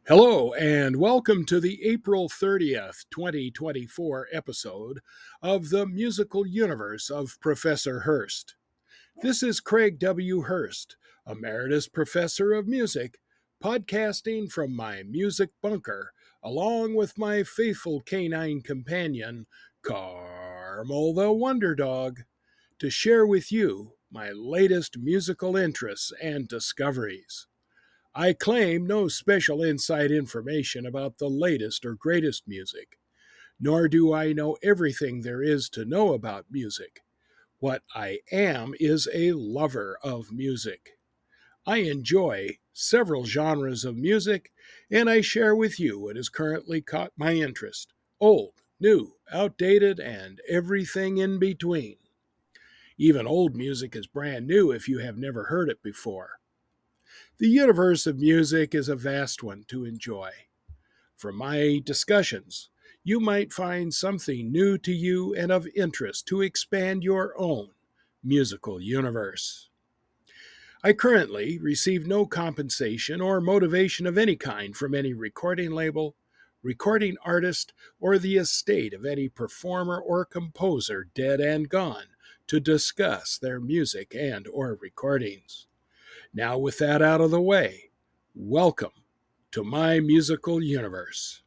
Hello, and welcome to the April 30th, 2024 episode of the Musical Universe of Professor Hurst. This is Craig W. Hurst, Emeritus Professor of Music, podcasting from my music bunker, along with my faithful canine companion, Carmel the Wonder Dog, to share with you my latest musical interests and discoveries. I claim no special inside information about the latest or greatest music, nor do I know everything there is to know about music. What I am is a lover of music. I enjoy several genres of music, and I share with you what has currently caught my interest: old, new, outdated, and everything in between. Even old music is brand new if you have never heard it before. The universe of music is a vast one to enjoy. From my discussions, you might find something new to you and of interest to expand your own musical universe. I currently receive no compensation or motivation of any kind from any recording label, recording artist, or the estate of any performer or composer dead and gone to discuss their music and or recordings. Now, with that out of the way, welcome to my musical universe.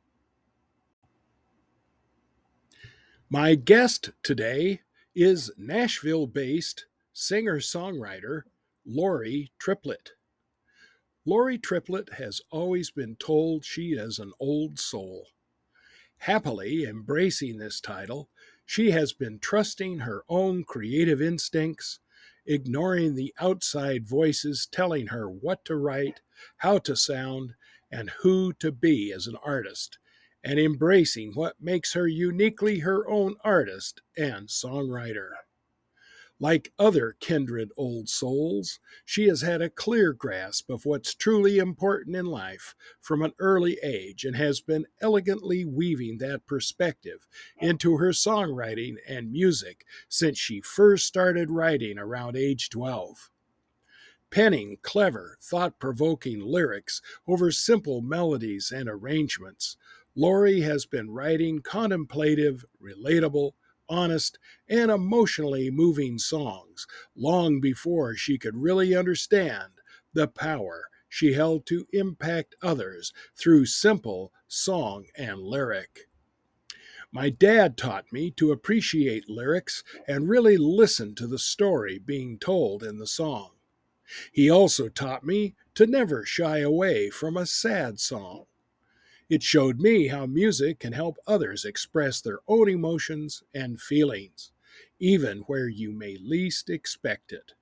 My guest today is Nashville based singer songwriter Lori Triplett. Lori Triplett has always been told she is an old soul. Happily embracing this title, she has been trusting her own creative instincts, ignoring the outside voices telling her what to write, how to sound, and who to be as an artist, and embracing what makes her uniquely her own artist and songwriter. Like other kindred old souls, she has had a clear grasp of what's truly important in life from an early age and has been elegantly weaving that perspective into her songwriting and music since she first started writing around age 12. Penning clever, thought provoking lyrics over simple melodies and arrangements, Lori has been writing contemplative, relatable, honest, and emotionally moving songs long before she could really understand the power she held to impact others through simple song and lyric. My dad taught me to appreciate lyrics and really listen to the story being told in the song. He also taught me to never shy away from a sad song. It showed me how music can help others express their own emotions and feelings, even where you may least expect it.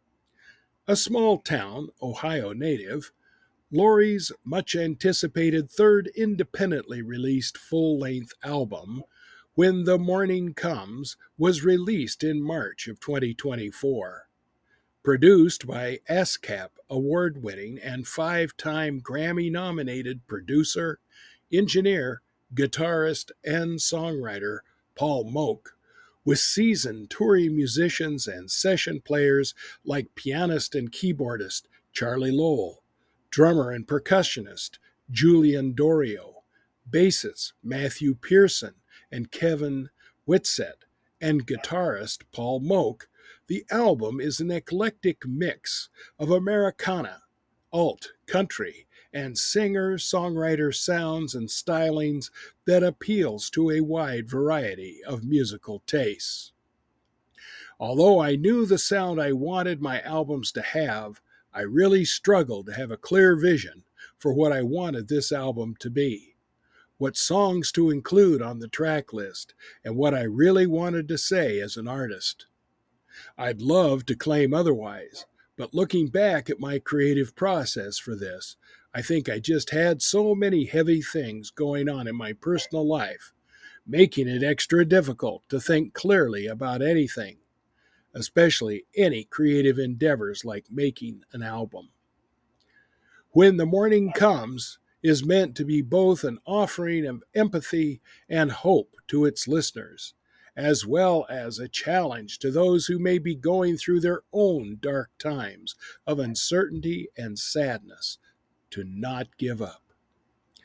A small town, Ohio native, Lori's much anticipated third independently released full length album, When the Morning Comes, was released in March of 2024. Produced by ASCAP award winning and 5-time Grammy nominated producer, engineer, guitarist, and songwriter Paul Moak, with seasoned touring musicians and session players like pianist and keyboardist Charlie Lowell, drummer and percussionist Julian Dorio, bassist Matthew Pearson and Kevin Whitsett, and guitarist Paul Moak. The album is an eclectic mix of Americana, alt, country, and singer-songwriter sounds and stylings that appeals to a wide variety of musical tastes. Although I knew the sound I wanted my albums to have, I really struggled to have a clear vision for what I wanted this album to be, what songs to include on the track list, and what I really wanted to say as an artist. I'd love to claim otherwise, but looking back at my creative process for this, I think I just had so many heavy things going on in my personal life, making it extra difficult to think clearly about anything, especially any creative endeavors like making an album. When the Morning Comes is meant to be both an offering of empathy and hope to its listeners, as well as a challenge to those who may be going through their own dark times of uncertainty and sadness to not give up.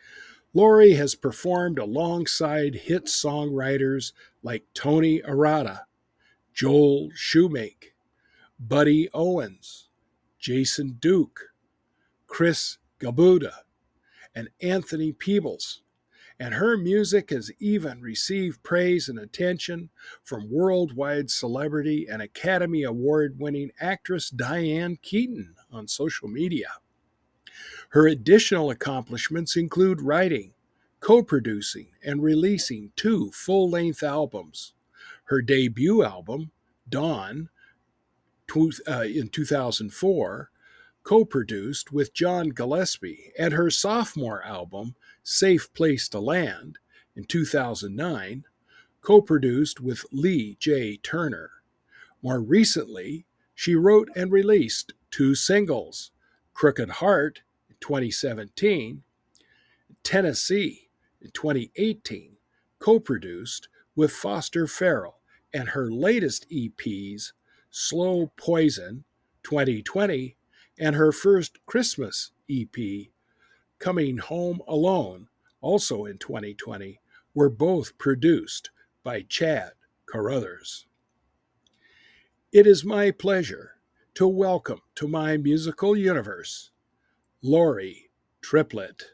Lori has performed alongside hit songwriters like Tony Arata, Joel Shoemake, Buddy Owens, Jason Duke, Chris Gabuda, and Anthony Peebles. And her music has even received praise and attention from worldwide celebrity and Academy Award winning actress Diane Keaton on social media. Her additional accomplishments include writing, co producing, and releasing two full length albums. Her debut album, Dawn, in 2004, co produced with John Gillespie, and her sophomore album, Safe Place to Land, in 2009, co produced with Lee J. Turner. More recently, she wrote and released two singles, Crooked Heart in 2017, Tennessee in 2018, co produced with Foster Farrell, and her latest EPs, Slow Poison 2020, and her first Christmas EP, Coming Home Alone, also in 2020, were both produced by Chad Carruthers. It is my pleasure to welcome to my musical universe Lori Triplett.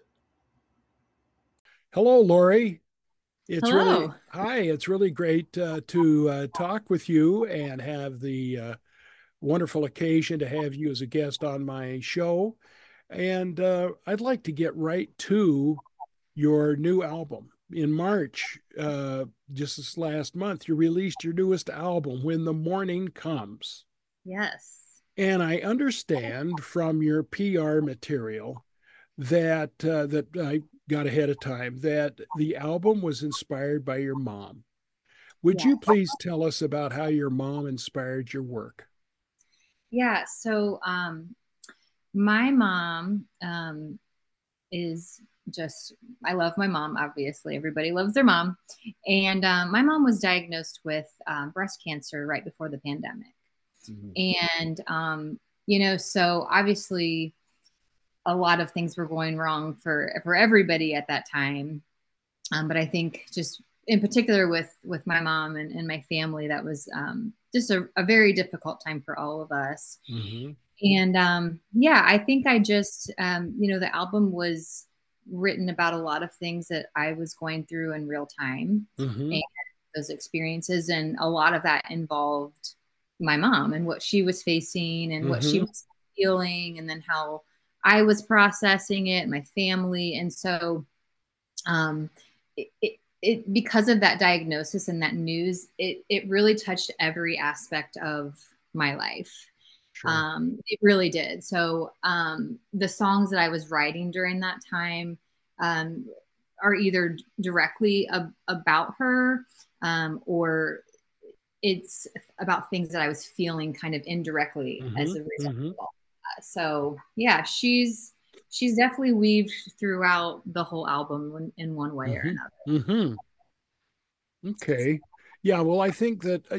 Hello, Lori. Hello. It's really great to talk with you and have the wonderful occasion to have you as a guest on my show. And I'd like to get right to your new album. In March, just this last month, you released your newest album, When the Morning Comes. Yes. And I understand from your PR material that I got ahead of time that the album was inspired by your mom. Would Yeah. you please tell us about how your mom inspired your work? Yeah. My mom is just, I love my mom, obviously. Everybody loves their mom. And my mom was diagnosed with breast cancer right before the pandemic. Mhm. And, so obviously a lot of things were going wrong for everybody at that time. But I think just in particular with my mom and my family, that was just a very difficult time for all of us. Mm-hmm. And yeah, I think I just, the album was written about a lot of things that I was going through in real time Mm-hmm. and those experiences. And a lot of that involved my mom and what she was facing and what she Mm-hmm. was feeling, and then how I was processing it, my family. And so, um, because of that diagnosis and that news, it really touched every aspect of my life. Sure. It really did. So the songs that I was writing during that time um, are either directly about her, or it's about things that I was feeling kind of indirectly Mm-hmm. as a result Mm-hmm. of all that. So yeah, she's definitely weaved throughout the whole album in one way or Mm-hmm. another. Mm-hmm. Okay. Yeah, well, I think that,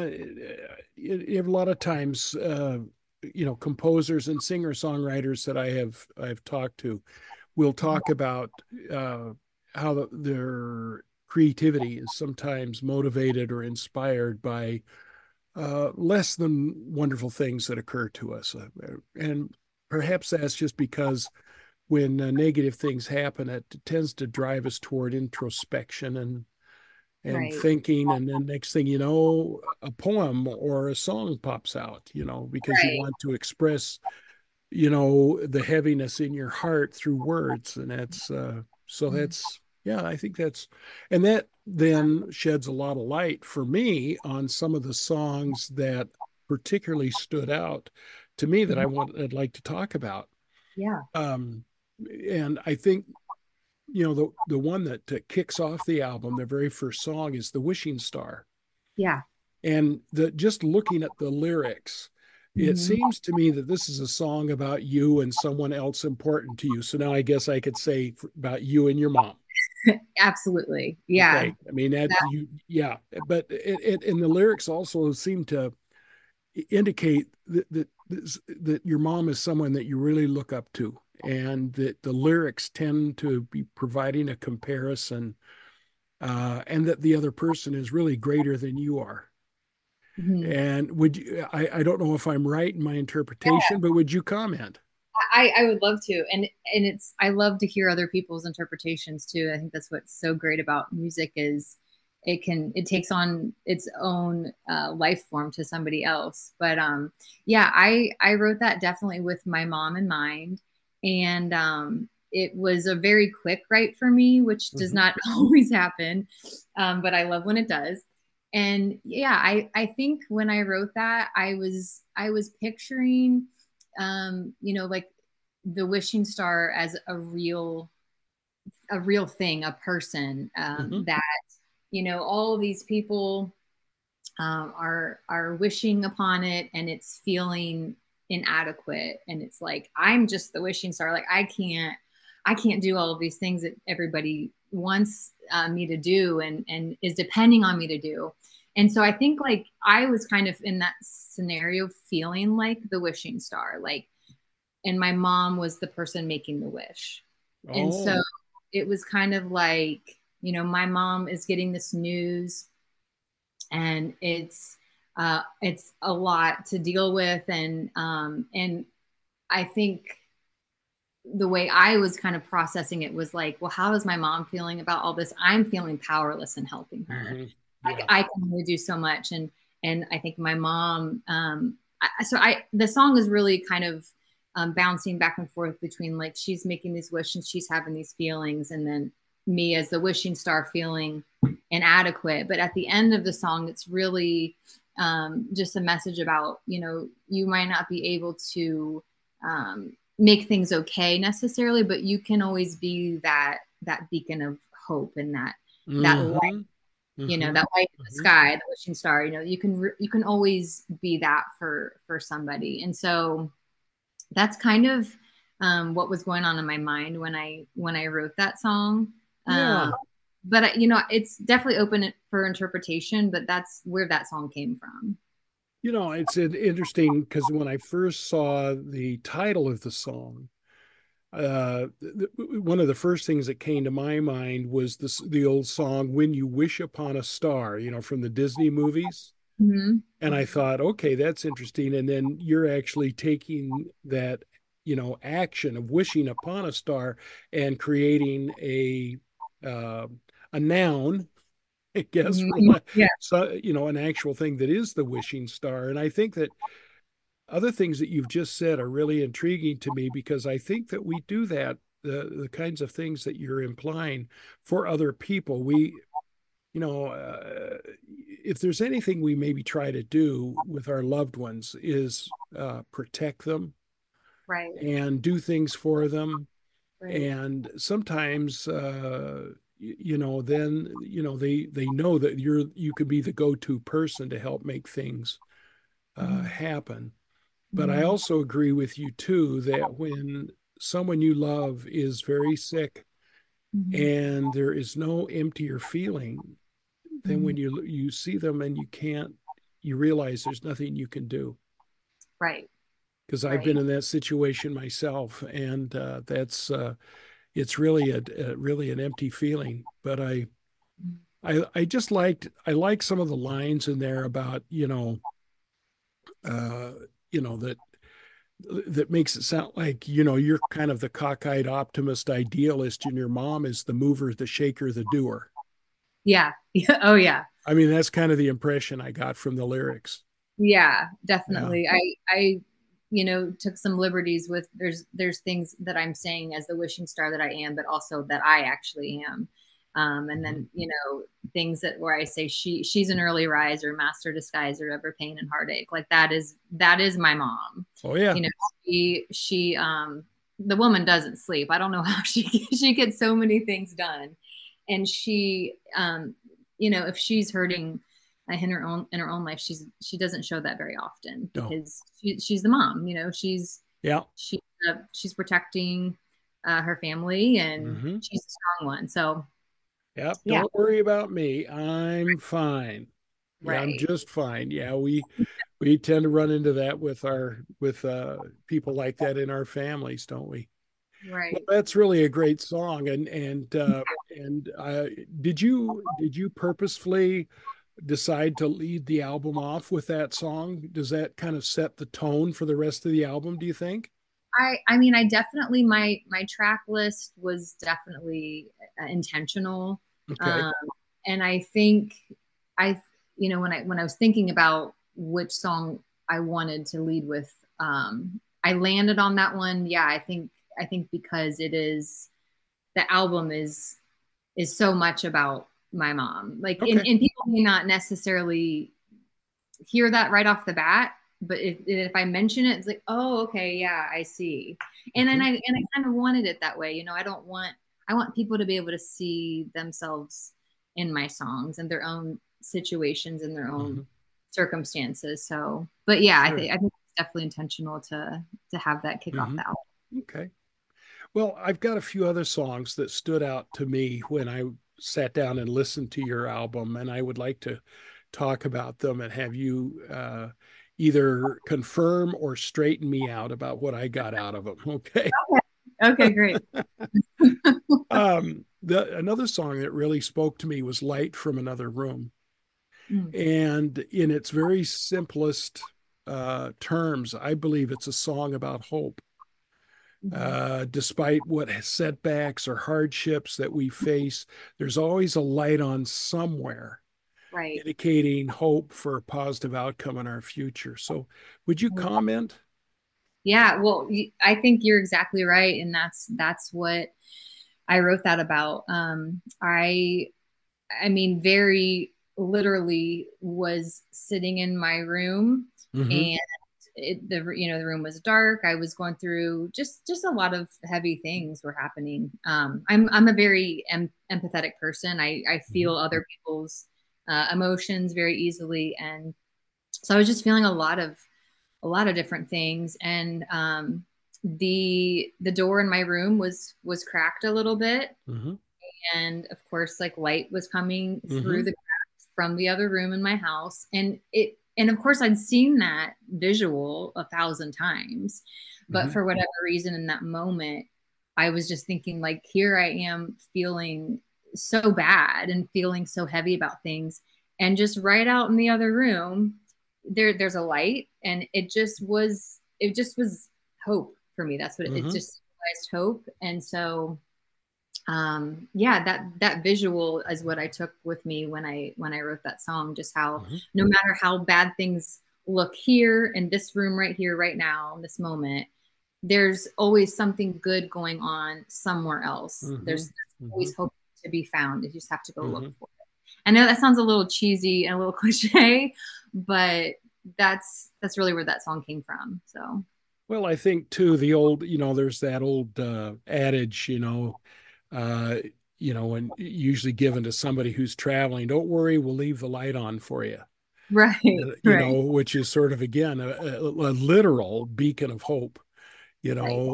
a lot of times, composers and singer-songwriters that I've talked to will talk about how their creativity is sometimes motivated or inspired by less than wonderful things that occur to us. And perhaps that's just because when negative things happen, it tends to drive us toward introspection and Right. thinking, and then next thing you know, a poem or a song pops out, because you Right. want to express, the heaviness in your heart through words. And that's so Mm. that's yeah, I think that's, and that then sheds a lot of light for me on some of the songs that particularly stood out to me that I'd like to talk about. Yeah. um and I think, the one that kicks off the album, the very first song, is The Wishing Star. Yeah. And just looking at the lyrics, it Mhm. seems to me that this is a song about you and someone else important to you. So now I guess I could say about you and your mom. Absolutely. Yeah. Okay. I mean, that That, you, yeah. But and the lyrics also seem to indicate that your mom is someone that you really look up to. and that the lyrics tend to be providing a comparison, and that the other person is really greater than you are. Mhm. And would you, I don't know if I'm right in my interpretation, but would you comment? I would love to, and it's I love to hear other people's interpretations too. I think that's what's so great about music is it takes on its own life form to somebody else. But yeah, I wrote that definitely with my mom in mind, and it was a very quick write for me, which does Mhm. not always happen, but I love when it does. And yeah, I think when I wrote that, I was picturing like the wishing star as a real thing, a person, Mhm. that all these people are wishing upon it, and it's feeling inadequate, and it's like I'm just the wishing star. Like I can't do all of these things that everybody wants me to do, and is depending on me to do. And so I think like I was kind of in that scenario feeling like the wishing star, like, and my mom was the person making the wish. And so Oh. it was kind of like, my mom is getting this news, and it's a lot to deal with, and I think the way I was kind of processing it was like, well, how is my mom feeling about all this? I'm feeling powerless in helping her. Mhm. Like Yeah. I can only do so much, and I think my mom. The song is really kind of bouncing back and forth between like she's making these wishes and she's having these feelings, and then me as the wishing star feeling inadequate. But at the end of the song, it's really just a message about you might not be able to make things okay necessarily, but you can always be that beacon of hope, and that light, Mhm. Mhm. that light in the Mhm. sky, the wishing star. You can always be that for somebody. And so that's kind of what was going on in my mind when I wrote that song. Um, Yeah. but it's definitely open for interpretation. But that's where that song came from. It's interesting because when I first saw the title of the song, one of the first things that came to my mind was the old song "When You Wish Upon a Star," from the Disney movies. Mm-hmm. And I thought, okay, that's interesting. And then you're actually taking that, action of wishing upon a star and creating uh, a noun, I guess, for Mm-hmm. Yeah. so, an actual thing that is the wishing star. And I think that other things that you've just said are really intriguing to me because I think that we do that, the kinds of things that you're implying for other people. You know, if there's anything we maybe try to do with our loved ones is protect them Right. and do things for them. Right. And sometimes, then, they know that you could be the go-to person to help make things Mm-hmm. happen. But I Mm-hmm. also agree with you too that when someone you love is very sick Mm-hmm. and there is no emptier feeling, then Mm-hmm. when you see them and you realize there's nothing you can do. Right. Because I've Right. been in that situation myself, and that's it's really really an empty feeling. But I like some of the lines in there about uh, that makes it sound like you're kind of the cockeyed optimist idealist, and your mom is the mover, the shaker, the doer. Yeah. Yeah. Oh yeah. I mean, that's kind of the impression I got from the lyrics. Yeah, Yeah. definitely. I took some liberties with there's things that I'm saying as the wishing star that I am, but also that I actually am. And Mhm. then, things that where I say she's an early riser, master disguiser, ever pain and heartache. Like that is my mom. Oh yeah. You know, she the woman doesn't sleep. I don't know how she gets so many things done. And she if she's hurting in her own life, she doesn't show that very often No. because she's the mom. Yeah. She's protecting her family, and Hmm. she's a strong one. So Yep. yeah. Don't worry about me. I'm fine. Yeah, I'm Right. just fine. Yeah, we tend to run into that with our with people like that in our families, don't we? Well, Right. that's really a great song. And did you purposefully decide to lead the album off with that song? Does that kind of set the tone for the rest of the album, do you think? I mean, I definitely my track list was definitely intentional. Okay. Um, and I think I, when I was thinking about which song I wanted to lead with, I landed on that one. Yeah, I think because it is the album is so much about my mom. Like, Okay. and people may not necessarily hear that right off the bat, but if I mention it, it's like, oh, okay, yeah, I see. And then Hmm. I kind of wanted it that way. I want people to be able to see themselves in my songs and their own situations and their own Hmm. circumstances. So, but yeah, Sure. I think it's definitely intentional to have that kick off Hmm. the album. Okay. Well, I've got a few other songs that stood out to me when I sat down and listened to your album, and I would like to talk about them and have you either confirm or straighten me out about what I got out of them. Okay. Okay, great. Another song that really spoke to me was Light from Another Room. Mm, And in its very simplest terms, I believe it's a song about hope. mhm. Despite what setbacks or hardships that we face, there's always a light on somewhere, Right. indicating hope for a positive outcome in our future. So, would you comment? Yeah, well, I think you're exactly right, and that's what I wrote that about. I mean, very literally was sitting in my room, Mm-hmm. and the room was dark. I was going through just a lot of heavy things were happening. I'm a very empathetic person. I Mm-hmm. feel other people's emotions very easily, and so I was just feeling a lot of different things. And the door in my room was cracked a little bit, Mm-hmm. and of course, like light was coming through Mm-hmm. the cracks from the other room in my house, and of course I'd seen that visual 1,000 times, but Mm-hmm. for whatever reason in that moment, I was just thinking like, here I am feeling so bad and feeling so heavy about things, and just right out in the other room there's a light, and it just was hope for me. That's what it Mm-hmm. just symbolized, hope. And so yeah, that visual is what I took with me when I wrote that song, just how Mm-hmm. no matter how bad things look here in this room right here right now in this moment, there's always something good going on somewhere else. Mm-hmm. There's Mm-hmm. always hope to be found. You just have to go look Mm-hmm. for it. I know that sounds a little cheesy and a little cliche, but that's really where that song came from. So Well, I think too, the old, there's that old adage, uh, and usually given to somebody who's traveling, don't worry, we'll leave the light on for you. right, right, Which is sort of again a literal beacon of hope. right.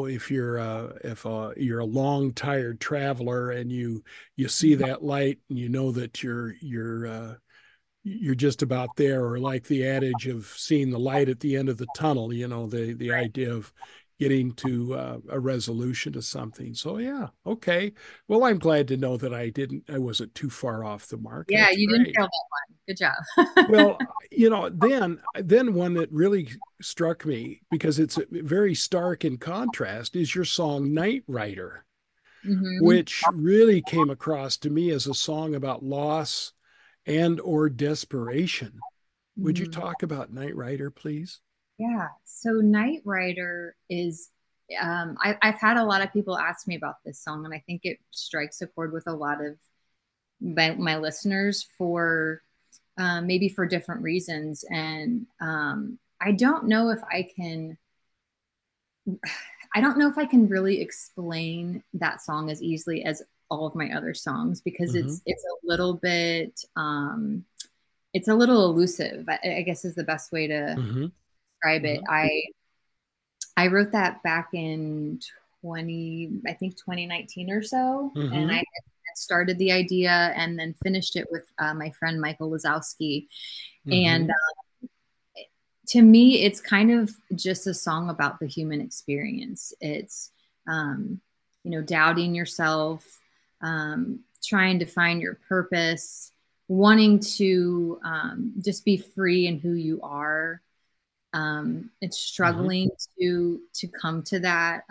If you're a long tired traveler and you see that light and you know that you're just about there, or like the adage of seeing the light at the end of the tunnel, the idea of getting to a resolution to something. So yeah, okay. Well, I'm glad to know that I wasn't too far off the mark. Yeah, That's you didn't great. fail that one. Good job. Well, then one that really struck me because it's very stark in contrast is your song Night Rider, Hmm. which really came across to me as a song about loss and or desperation. Would you Hmm. talk about Night Rider, please? Yeah. So Night Rider is, I've had a lot of people ask me about this song, and I think it strikes a chord with a lot of my listeners for maybe for different reasons. And I don't know if I don't know if I can really explain that song as easily as all of my other songs, because Mm-hmm. it's a little bit it's a little elusive, I guess is the best way to Mm-hmm. describe it. Mm-hmm. I wrote that back in I think 2019 or so, and I Mm-hmm. had started the idea and then finished it with my friend Michael Lazowski. And Mm-hmm. to me, it's kind of just a song about the human experience. Um, doubting yourself, trying to find your purpose, wanting to just be free in who you are. It's Mm-hmm. struggling to come to that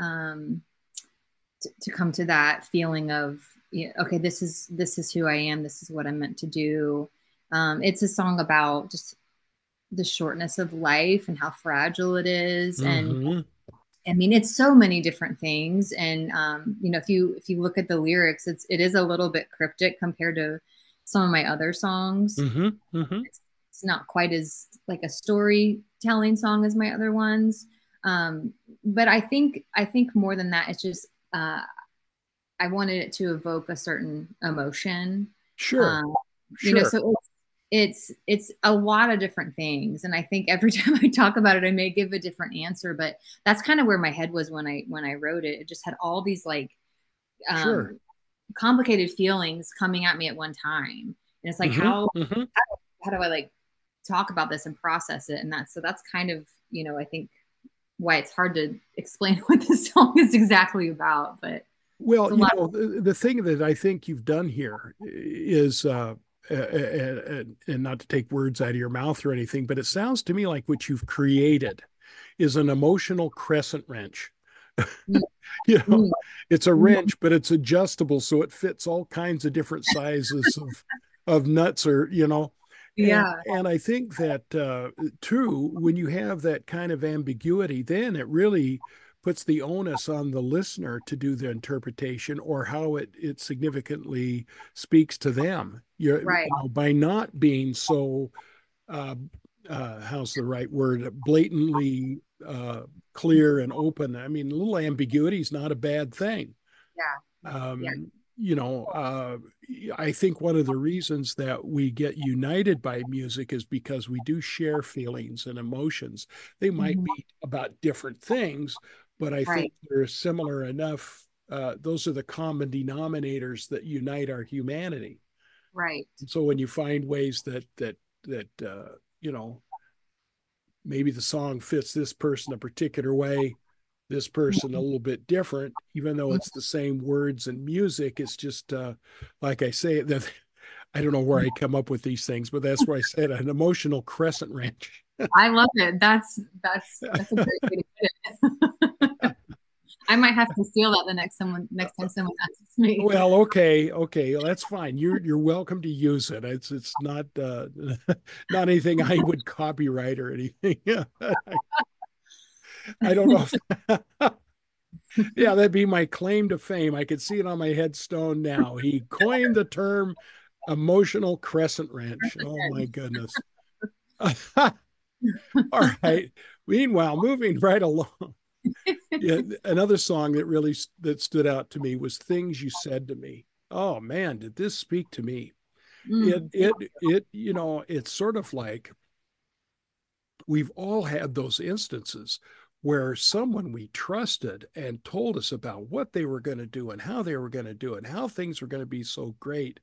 to come to that feeling of, okay, this is who I am. This is what I'm meant to do. It's a song about just the shortness of life and how fragile it is, and Mm-hmm. I mean, it's so many different things. And if you look at the lyrics, it is a little bit cryptic compared to some of my other songs. Mm-hmm. Mm-hmm. It's not quite as like a storytelling song as my other ones. Um, but I think more than that, it's just I wanted it to evoke a certain emotion. Sure. Um, Sure. so it's a lot of different things, and I think every time I talk about it, I may give a different answer, but that's kind of where my head was when I wrote it. It just had all these like Sure. um, complicated feelings coming at me at one time, and it's like Mm-hmm. how Mm-hmm. how do I like talk about this and process it, and that's kind of I think why it's hard to explain what this song is exactly about, but it's Well, a lot. the thing that I think you've done here is, and not to take words out of your mouth or anything, but it sounds to me like what you've created is an emotional crescent wrench. Mm, You know, mm, it's a mm. wrench, but it's adjustable, so it fits all kinds of different sizes of nuts, or. Yeah. And I think that too, when you have that kind of ambiguity, then it really puts the onus on the listener to do the interpretation or how it significantly speaks to them. Right. By not being so uh, how's the right word, blatantly clear and open. I mean, a little ambiguity is not a bad thing. Yeah. Yeah. um, you know, uh, I think one of the reasons that we get united by music is because we do share feelings and emotions. They might Mhm. be about different things, but I think Right. they're similar enough. Those are the common denominators that unite our humanity. Right. So when you find ways that maybe the song fits this person a particular way, this person a Mhm. little bit different, even though it's the same words and music. It's just like I say that I don't know where I come up with these things, but that's why I said an emotional crescent wrench. I love it. That's a great way to put it. I might have to steal that the next time someone asks me. Well, okay, well, that's fine. You're welcome to use it. It's not not anything I would copyright or anything. I don't know if yeah, that'd be my claim to fame. I could see it on my headstone now. He coined the term emotional crescent wrench. Oh my goodness. All right. Meanwhile, moving right along. Yeah, another song that stood out to me was Things You Said to Me. Oh man, did this speak to me? Mm, It's sort of like we've all had those instances where someone we trusted and told us about what they were going to do and how they were going to do it and how things were going to be so great.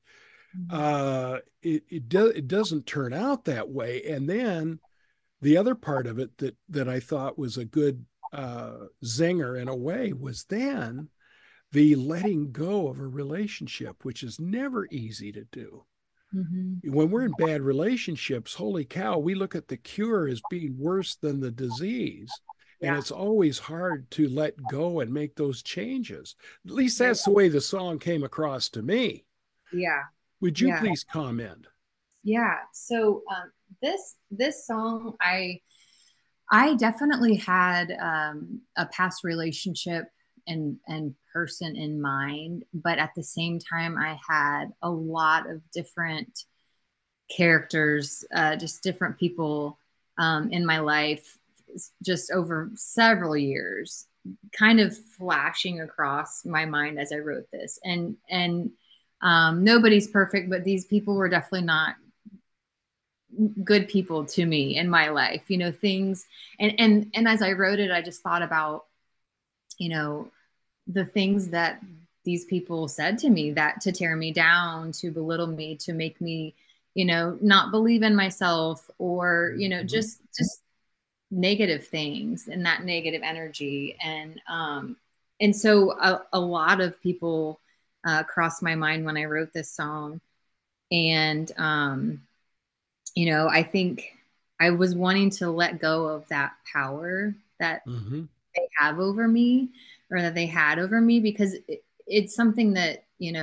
It doesn't turn out that way. And then the other part of it that I thought was a good zinger in a way was then the letting go of a relationship, which is never easy to do. mhm. When we're in bad relationships, holy cow, we look at the cure as being worse than the disease. And Yeah. it's always hard to let go and make those changes. At least Yeah. that's the way the song came across to me. Yeah. Would you Yeah. please comment? Yeah. So this song, I definitely had a past relationship and person in mind, but at the same time, I had a lot of different characters, just different people in my life, just over several years, kind of flashing across my mind as I wrote this. And nobody's perfect, but these people were definitely not good people to me in my life. Things, and as I wrote it, I just thought about you know the things that these people said to me, that to tear me down, to belittle me, to make me not believe in myself, or Mhm. just negative things and that negative energy. And and so a lot of people crossed my mind when I wrote this song. And, I think I was wanting to let go of that power that Mm-hmm. they have over me, or that they had over me, because it's something that,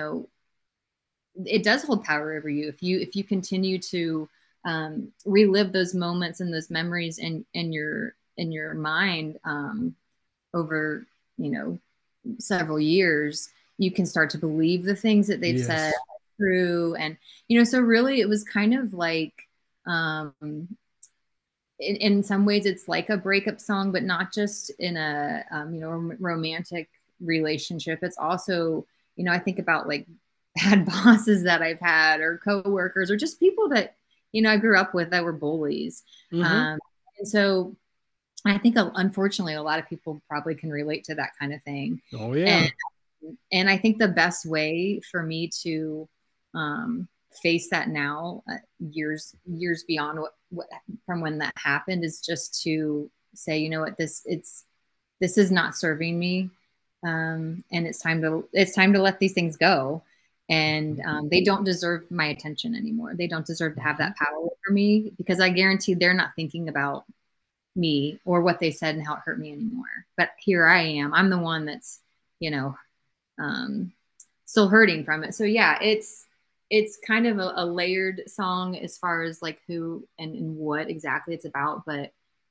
it does hold power over you if you continue to relive those moments and those memories in your mind, over you know several years. You can start to believe the things that they've said Yes. are true. And so really it was kind of like, um in some ways it's like a breakup song, but not just in a romantic relationship. It's also, I think about like bad bosses that I've had, or coworkers, or just people that I grew up with that were bullies. Mm-hmm. And so I think, unfortunately, a lot of people probably can relate to that kind of thing. Oh And yeah. I think the best way for me to face that now, years beyond what from when that happened, is just to say, you know what, this is not serving me, and it's time to let these things go. And they don't deserve my attention anymore. They don't deserve to have Mm-hmm. that power over me, because I guarantee they're not thinking about me or what they said and how it hurt me anymore. But here I am. I'm the one that's, you know, um, still hurting from it. So yeah, it's kind of a layered song as far as like who and what exactly it's about. But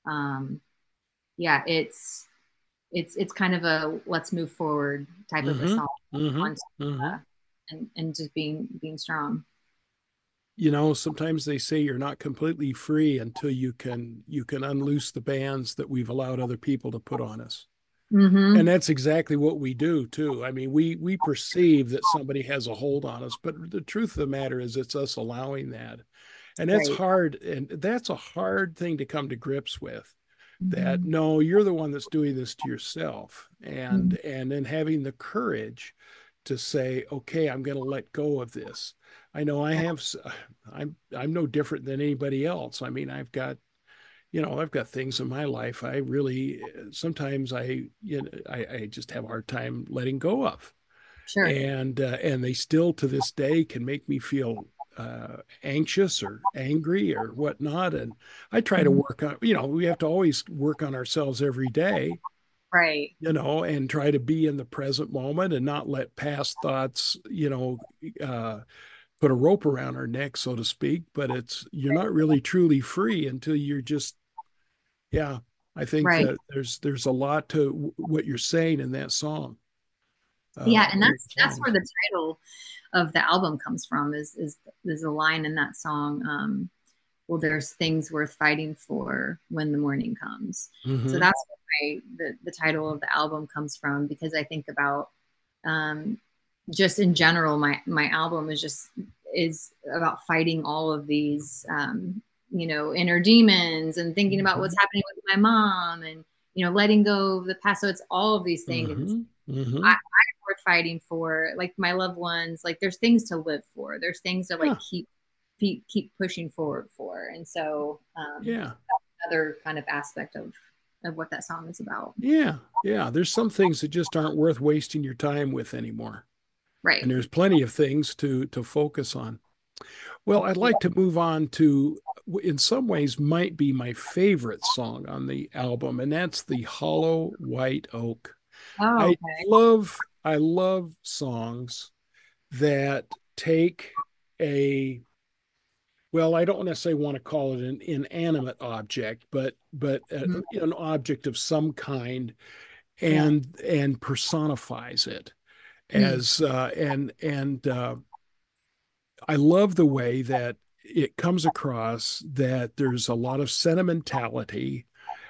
yeah, it's kind of a let's move forward type of a Mm-hmm. song, Mm-hmm. on, Mm-hmm. and just being strong. Sometimes they say you're not completely free until you can unloose the bands that we've allowed other people to put on us. And Mm-hmm. that's exactly what we do too. I mean, we perceive that somebody has a hold on us, but the truth of the matter is it's us allowing that. And that's Right. hard, and that's a hard thing to come to grips with. That Mm-hmm. no, you're the one that's doing this to yourself. And Mm-hmm. then having the courage to say, okay, I'm going to let go of this. I know I'm no different than anybody else. I mean, I've got things in my life I really sometimes I just have a hard time letting go of, Sure. and they still to this day can make me feel anxious or angry or whatnot. And I try to Mm-hmm. work on, we have to always work on ourselves every day, Right. and try to be in the present moment and not let past thoughts, uh, put a rope around our neck, so to speak. But you're not really truly free until you're just, yeah. I think Right. that there's a lot to what you're saying in that song. Yeah, and One of the that's where songs. the title of the album comes from. Is a line in that song. Well, there's things worth fighting for when the morning comes. So Mm-hmm. that's where the title of the album comes from, because I think about, um, just in general, my album is about fighting all of these, inner demons, and thinking about Mm-hmm. what's happening with my mom, and letting go of the past. So it's all of these things. Mm-hmm. Mm-hmm. I'm worth fighting for, like my loved ones. Like there's things to live for. There's things to like Yeah. keep pushing forward for. And so, Yeah. another kind of aspect of what that song is about. Yeah. Yeah. There's some things that just aren't worth wasting your time with anymore. And Right. there's plenty of things to focus on. Well, I'd Yeah. like to move on to, in some ways, might be my favorite song on the album, and that's the Hollow White Oak. Oh, I okay. I love songs that take a, well, I don't necessarily want to call it an inanimate object, but Mhm. an object of some kind, Yeah. and personifies it Mm. as and I love the way that it comes across that there's a lot of sentimentality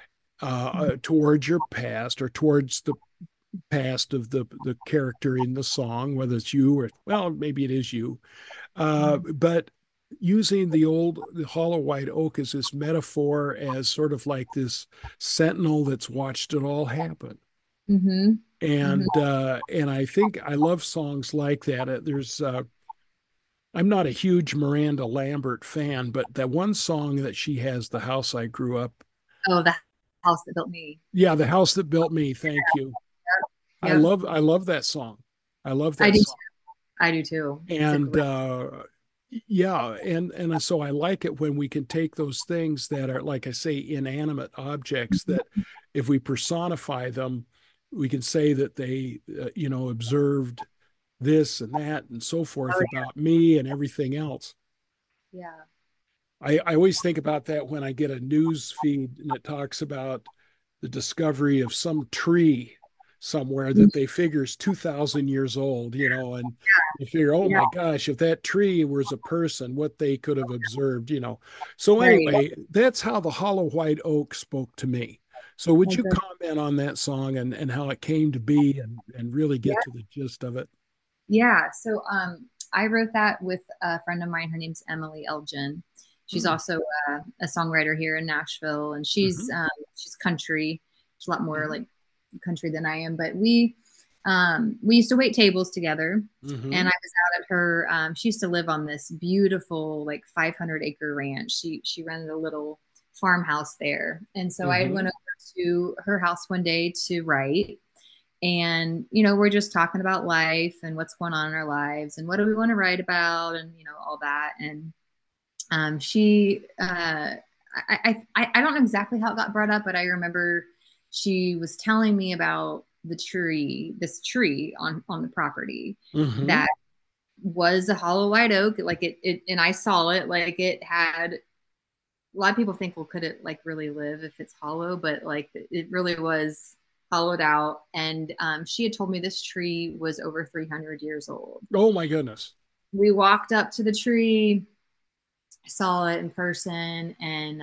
towards your past, or towards the past of the character in the song, whether it's you or, well, maybe it is you. But using the hollow white oak as this metaphor, as sort of like this sentinel that's watched it all happen. Mm-hmm. Mm-hmm. And I think I love songs like that. I'm not a huge Miranda Lambert fan, but that one song that she has, "The House I Grew Up." Oh, the house that built me. Yeah, "The House That Built Me." Thank you. Yep. I love that song. I love I that do. song. I do too. It's a And great. yeah, and so I like it when we can take those things that are, like I say, inanimate objects, that if we personify them, we can say that they observed this and that and so forth Oh, about me and everything else. yeah. I always think about that when I get a news feed and it talks about the discovery of some tree somewhere Yeah. that they figure is 2,000 years old, and you figure, oh Yeah. my gosh, if that tree was a person, what they could have observed. So Right. anyway, that's how the Hollow White Oak spoke to me. So would you Okay. comment on that song and how it came to be and really Yeah. get to the gist of it? Yeah. So I wrote that with a friend of mine. Her name's Emily Elgin. She's Mm, also a songwriter here in Nashville, and mhm, she's country. She's a lot more mhm, like country than I am. But we used to wait tables together, and mhm, I was out at her. She used to live on this beautiful like 500-acre ranch. She rented a little farmhouse there, and so I went mhm, over to her house one day to write. And we're just talking about life and what's going on in our lives and what do we want to write about, and all that. And she I don't know exactly how it got brought up, but I remember she was telling me about this tree on the property mhm, that was a hollow white oak. Like it and I saw it, like it had, a lot of people think, well, could it like really live if it's hollow? But like it really was hollowed out. And she had told me this tree was over 300 years old. oh my goodness. We walked up to the tree, saw it in person, and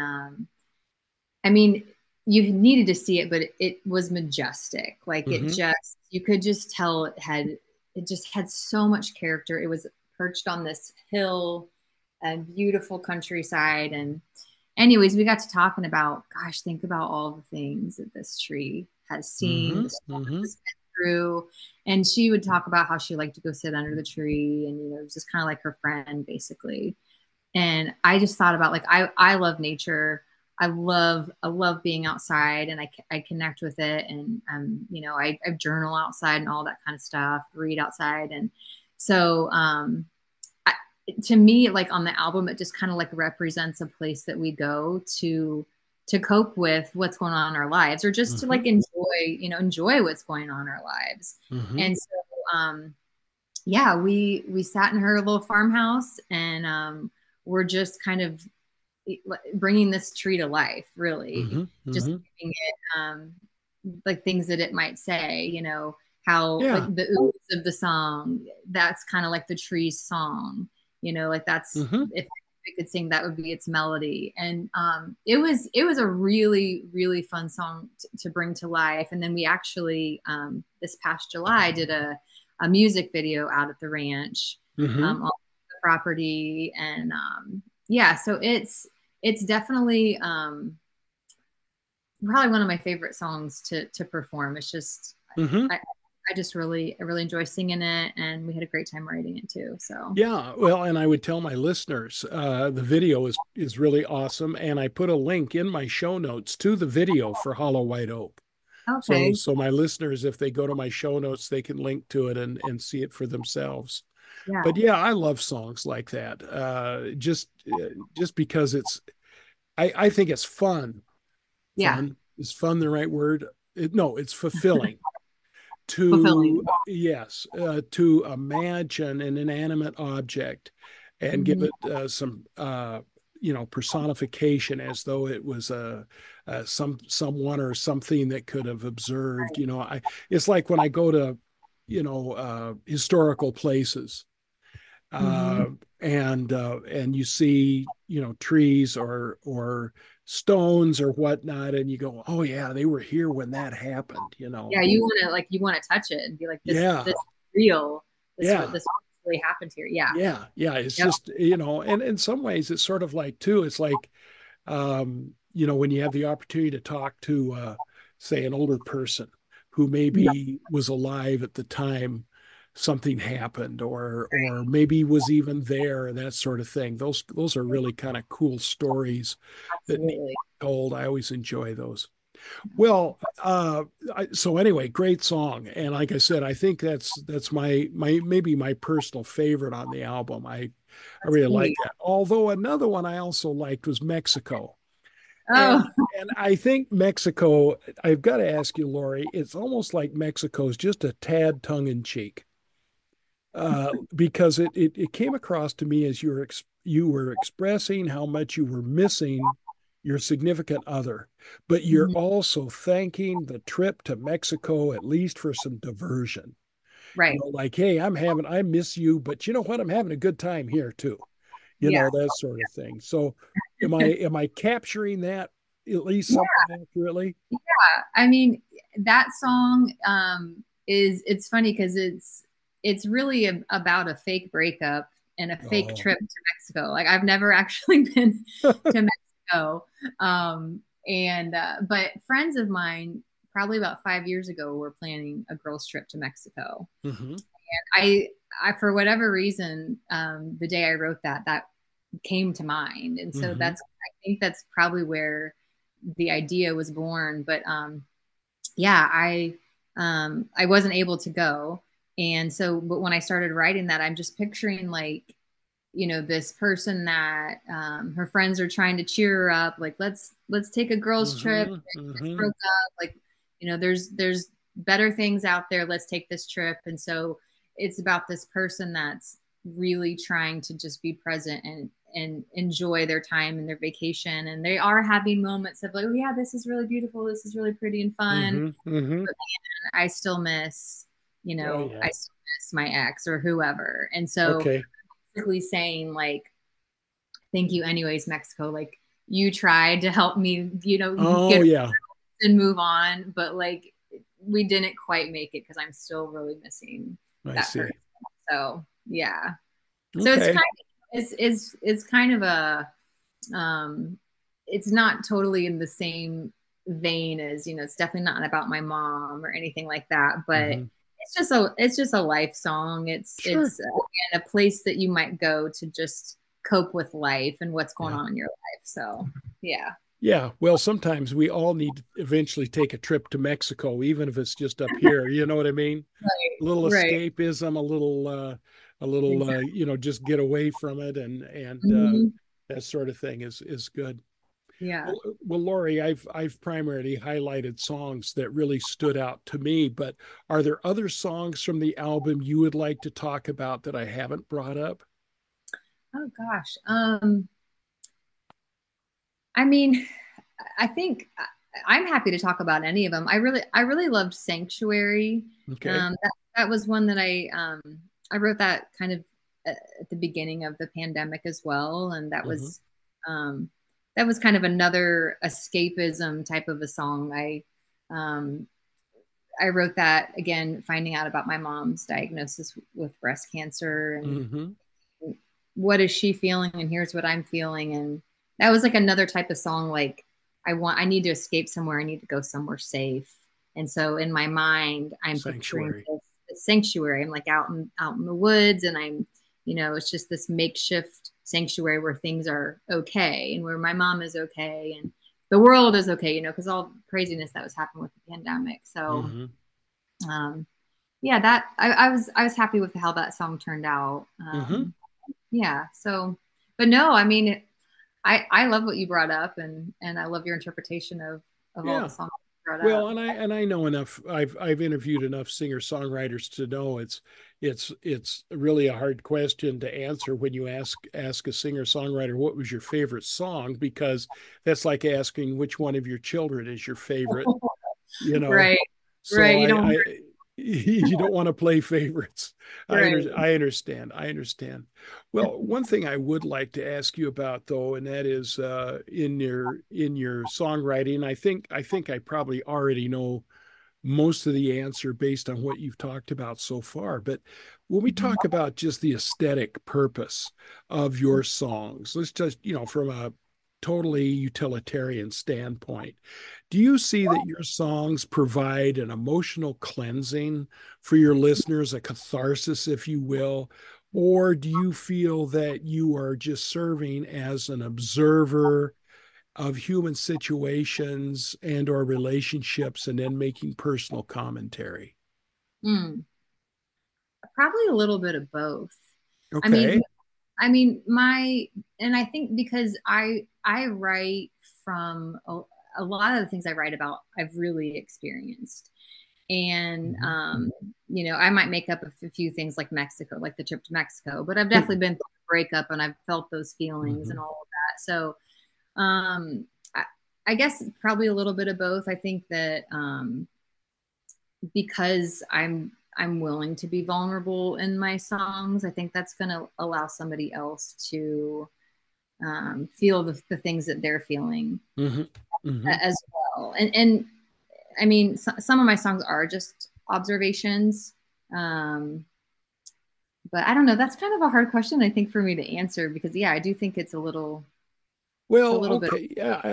I mean, you needed to see it, but it was majestic. Like Mhm, you could just tell it just had so much character. It was perched on this hill, a beautiful countryside. And anyways, we got to talking about, gosh, think about all the things that this tree has seen, the mhm, storms mhm, it's been through. And she would talk about how she liked to go sit under the tree, and it was just kind of like her friend, basically. And I just thought about, like, I love nature. I love being outside, and I connect with it. And I journal outside and all that kind of stuff, read outside. And so I, to me, like on the album, it just kind of like represents a place that we go to cope with what's going on in our lives, or just to mhm, like enjoy what's going on in our lives. mhm, And so yeah, we sat in her little farmhouse, and we're just kind of bringing this tree to life, really, mhm, just mhm. giving it like things that it might say, how like Yeah. the ooze of the song, that's kind of like the tree's song, like that's, Mhm, if we could sing, that would be its melody. And it was a really, really fun song to bring to life. And then we actually this past July did a music video out at the ranch, mhm, on the property. And yeah, so it's definitely probably one of my favorite songs to perform. It's just mhm. I just really enjoy singing it, and we had a great time writing it too. So Yeah, well, and I would tell my listeners, the video is really awesome, and I put a link in my show notes to the video for Hollow White Oak. So, okay, so my listeners, if they go to my show notes, they can link to it and see it for themselves. yeah, But yeah, I love songs like that. Just because I think it's fun. yeah, Fun is fun the right word? No, it's fulfilling fulfilling. to imagine an inanimate object and give Mhm. it some personification as though it was someone or something that could have observed. It's like when I go to historical places, Mhm. uh, and you see trees or stones or whatnot, and you go, oh yeah, they were here when that happened. Yeah, you want to touch it and be like, this Yeah, is real. yeah, This really happened here. Yeah. yeah. It's Yep. just, and in some ways, it's sort of like too. It's like, when you have the opportunity to talk to, say, an older person who Yeah. maybe was alive at the time something happened, or maybe was even there, and that sort of thing. Those are really kind of cool stories that need to Absolutely. be told. I always enjoy those. Well, so anyway, great song, and like I said, I think that's my maybe my personal favorite on the album. I That's really like sweet. that. Although another one I also liked was Mexico, Oh, and I think Mexico. I've got to ask you, Lori. It's almost like Mexico's just a tad tongue in cheek, because it came across to me as you were expressing how much you were missing your significant other, but you're mhm. also thanking the trip to Mexico at least for some diversion. You Right. know, like, hey, I miss you, but you know what? I'm having a good time here too. You Yeah. know, that sort of thing. So am I capturing that at least Yeah. somewhat accurately? I mean, that song it's funny because it's really about a fake breakup and a fake Oh. trip to Mexico. Like I've never actually been to Mexico. And but friends of mine probably about 5 years ago were planning a girls trip to Mexico. Hmm. I I for whatever reason, the day I wrote that, that came to mind. And so Hmm. I think that's probably where the idea was born. But yeah, I wasn't able to go. And so, but when I started writing that, I'm just picturing like, this person that her friends are trying to cheer her up, like let's take a girls trip, Hmm. just Hmm. broke up, like, there's better things out there. Let's take this trip. And so it's about this person that's really trying to just be present and enjoy their time and their vacation. And they are having moments of like, oh yeah, this is really beautiful. This is really pretty and fun. Hmm. Hmm. But man, I still miss, Oh yeah. I still miss my ex or whoever. And so Okay. basically saying like, thank you anyways, Mexico. Like you tried to help me, Oh get yeah. and move on, but like we didn't quite make it because I'm still really missing I that person. see. So yeah. So it's kind Okay. of it's kind of a um it's not totally in the same vein as, it's definitely not about my mom or anything like that, but Hmm. it's just a life song. It's Sure. again a place that you might go to just cope with life and what's going Yeah. on in your life. So yeah. Yeah. Well, sometimes we all need to eventually take a trip to Mexico, even if it's just up here. You know what I mean? Right. A little Right. escapism, a little, Exactly. just get away from it, and Mhm. that sort of thing is good. Yeah. Well, Lori, I've primarily highlighted songs that really stood out to me, but are there other songs from the album you would like to talk about that I haven't brought up? Oh gosh. I mean, I think I'm happy to talk about any of them. I really loved Sanctuary. Okay. That was one that I wrote that kind of at the beginning of the pandemic as well, and Hmm. um, that was kind of another escapism type of a song. Um, I wrote that again, finding out about my mom's diagnosis with breast cancer and Hmm. what is she feeling, and here's what I'm feeling. And that was like another type of song, like I need to escape somewhere, I need to go somewhere safe. And so in my mind I'm picturing Sanctuary. this sanctuary. I'm like out in the woods, and it's just this makeshift sanctuary where things are okay and where my mom is okay and the world is okay, because all the craziness that was happening with the pandemic. So Hmm. um yeah, that I was happy with how that song turned out. Hmm. Yeah. So, but no, I mean, I love what you brought up, and I love your interpretation of all the Yeah. songs you brought Well, up. and I know enough. I've interviewed enough singer-songwriters to know it's really a hard question to answer when you ask a singer-songwriter what was your favorite song, because that's like asking which one of your children is your favorite, you know. Right. So Right. You don't. you don't want to play favorites. Right. I understand. I understand. Well, one thing I would like to ask you about though, and that is in your songwriting, I think I probably already know most of the answer based on what you've talked about so far. But when we Mhm. talk about just the aesthetic purpose of your songs, let's just, from a totally utilitarian standpoint, do you see that your songs provide an emotional cleansing for your listeners, a catharsis, if you will? Or do you feel that you are just serving as an observer of human situations and or relationships and then making personal commentary? Mm, probably a little bit of both. I mean, Okay. my and I think because I write from a lot of the things I write about I've really experienced. And Mhm. I might make up a few things like Mexico, like the trip to Mexico, but I've definitely been through a breakup and I've felt those feelings and Mhm. all of that. So um I, I guess probably a little bit of both. I think that because I'm willing to be vulnerable in my songs, I think that's going to allow somebody else to feel the things that they're feeling Mhm. Mhm. as well. And I mean, some of my songs are just observations. Um, but I don't know. That's kind of a hard question, I think, for me to answer because, yeah, I do think it's a Well, little bit. okay. Yeah,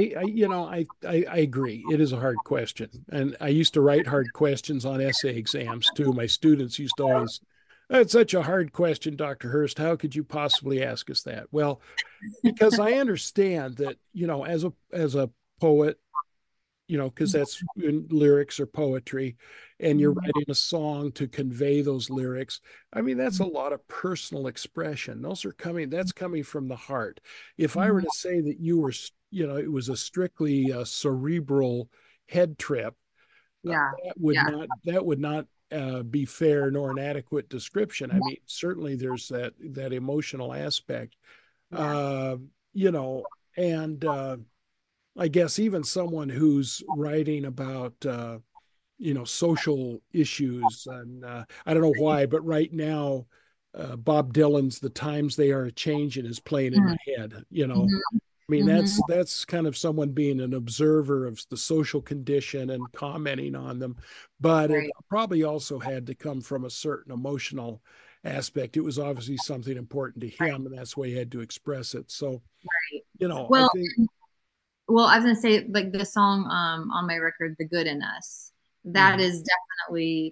I agree. It is a hard question. And I used to write hard questions on essay exams too. My students used to always, that's such a hard question, Dr. Hurst. How could you possibly ask us that? Well, because I understand that, as a poet, because that's lyrics or poetry, and you're Mhm. writing a song to convey those lyrics. I mean, that's a lot of personal expression. That's coming from the heart. If I were Mhm. to say that it was a strictly cerebral head trip, Yeah. Yeah. that would not be fair nor an adequate description. I mean, certainly there's that emotional aspect, Yeah. uh, you know, and I guess even someone who's writing about social issues, and I don't know why, but right now Bob Dylan's "The Times They Are a Changin'" is playing in my head. Mhm. I mean Mhm. that's kind of someone being an observer of the social condition and commenting on them, but it Right. probably also had to come from a certain emotional aspect. It was obviously something important to Right. him, and that's why he had to express it. So Right. I Well, think. I was gonna say like the song on my record, "The Good in Us." That Mhm. is definitely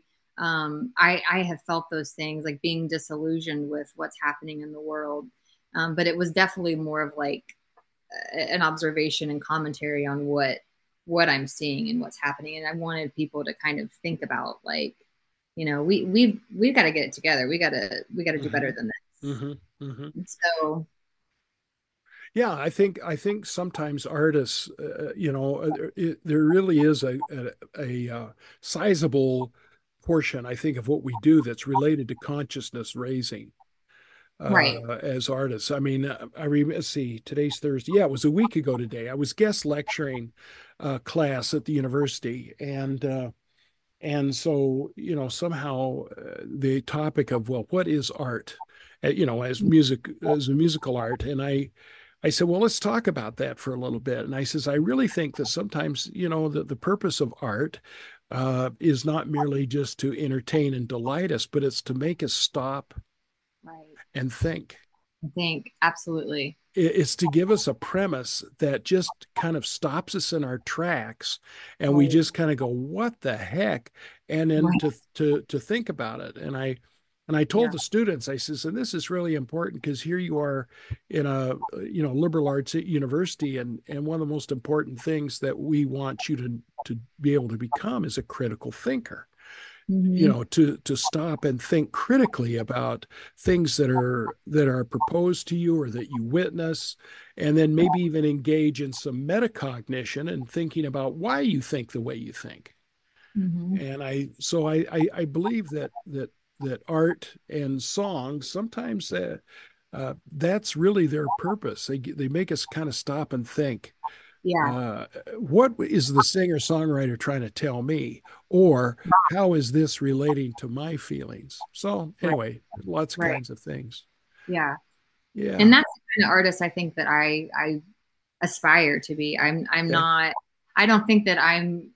I have felt those things like being disillusioned with what's happening in the world. But it was definitely more of like an observation and commentary on what I'm seeing and what's happening. And I wanted people to kind of think about like, we've got to get it together. We got to do better Mhm. than Mhm. Mhm. this. So Yeah, I think sometimes artists, there really is a sizable portion, I think, of what we do that's related to consciousness raising right. as artists. I mean, let's see, today's Thursday. Yeah, it was a week ago today. I was guest lecturing a class at the university, and so, somehow the topic of, well, what is art? As a musical art. And I said, well, let's talk about that for a little bit. And I says, I really think that sometimes, the purpose of art is not merely just to entertain and delight us, but it's to make us stop Right. and think. I think absolutely. It's to give us a premise that just kind of stops us in our tracks, and we Right. just kind of go, what the heck? And then Right. to think about it. And I told Yeah. the students, I says, and this is really important because here you are in a liberal arts university, and one of the most important things that we want you to be able to become is a critical thinker. Hmm. To stop and think critically about things that are proposed to you or that you witness, and then maybe even engage in some metacognition and thinking about why you think the way you think. Hmm. And I believe that art and songs sometimes that's really their purpose. They make us kind of stop and think, Yeah. uh, what is the singer songwriter trying to tell me, or how is this relating to my feelings? So Right. anyway, lots of Right. kinds of things. Yeah. And Yeah. that's the kind of artist I think that I aspire to be. I'm Okay. not. I don't think that I'm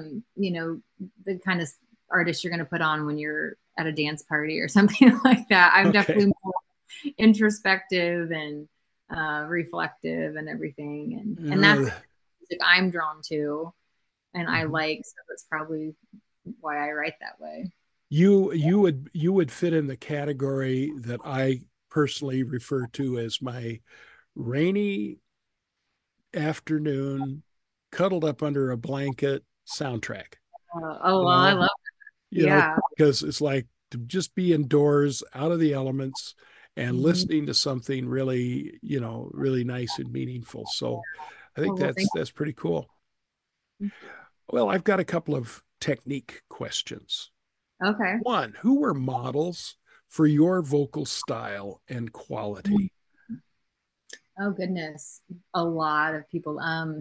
the kind of artist you're going to put on when you're at a dance party or something like that. I'm Okay. definitely more introspective and reflective and everything, and that's uh, the music I'm drawn to and I mhm. like. So that's probably why I write that way. You would fit in the category that I personally refer to as my rainy afternoon, cuddled up under a blanket soundtrack. Oh, You well, I know, love yeah. because it's like to just be indoors, out of the elements, and Mhm. listening to something really, really nice and meaningful. So I Oh, think well, thank that's pretty cool. you. Well, I've got a couple of technique questions. Okay. One, who were models for your vocal style and quality? Oh goodness, a lot of people.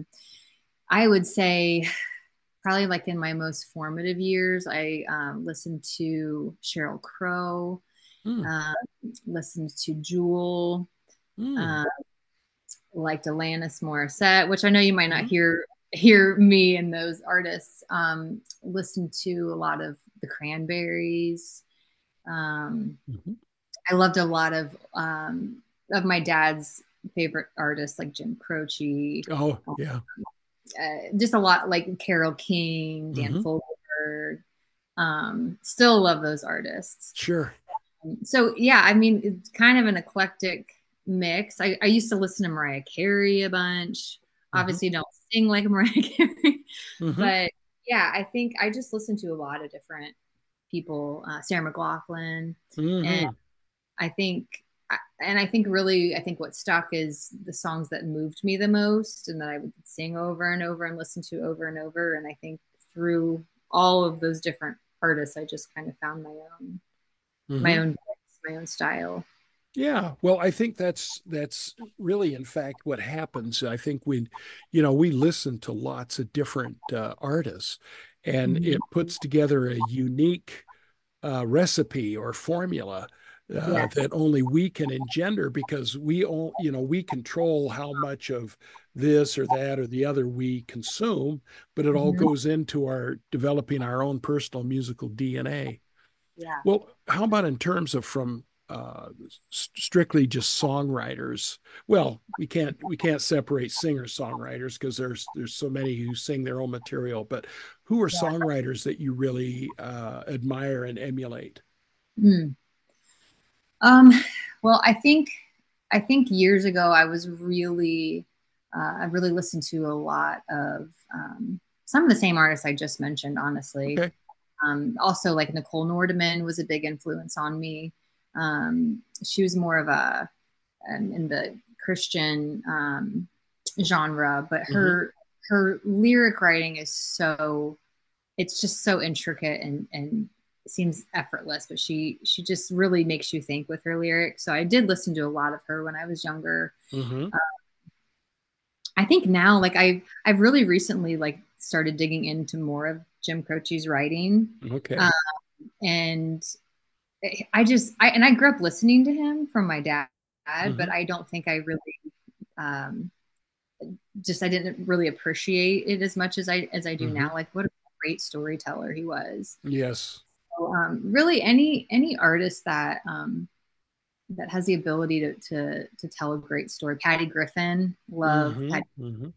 I would say probably like in my most formative years, I listened to Sheryl Crow, Mm, um, listened to Jewel, mm, uh, liked Alanis Morissette, which I know you might not mm, hear me and those artists. Listened to a lot of the Cranberries. Um, mhm. I loved a lot of my dad's favorite artists like Jim Croce, Oh, yeah. just a lot like Carole King, Dan Hmm. Fogelberg. Still love those artists. Sure. So yeah, I mean, it's kind of an eclectic mix. I used to listen to Mariah Carey a bunch. Hmm. Obviously, don't sing like Mariah Carey, Hmm. but yeah, I think I just listened to a lot of different people. Sarah McLachlan, and Hmm. I think, and I think really, I think what stuck is the songs that moved me the most, and that I would sing over and over and listen to over and over. And I think through all of those different artists, I just kind of found my Hmm. own voice, my own style. Yeah, well, I think that's really, in fact, what happens. I think we listen to lots of different artists, and Mhm. it puts together a unique recipe or formula Yes. that only we can engender because we control how much of this or that or the other we consume, but it all Mhm. goes into our developing our own personal musical DNA. Yeah. Well, how about in terms of from strictly just songwriters? Well, we can't separate singer songwriters because there's so many who sing their own material. But who are Yeah. songwriters that you really admire and emulate? Mm. Um, well, I think years ago I really listened to a lot of some of the same artists I just mentioned, honestly. Okay. Also, like Nicole Nordeman was a big influence on me. She was more of a in the Christian genre, but Hmm. her lyric writing is so it's just so intricate and seems effortless, but she just really makes you think with her lyrics. So I did listen to a lot of her when I was younger. Hmm. I think now, like I've really recently like started digging into more of Jim Croce's writing, Okay. um, and I grew up listening to him from my dad, but Hmm. I don't think I really um, just I didn't really appreciate it as much as I do Hmm. now. Like what a great storyteller he was. Yes. So, really, any artist that has the ability to tell a great story. Patty Griffin, love Hmm. Patty. Hmm.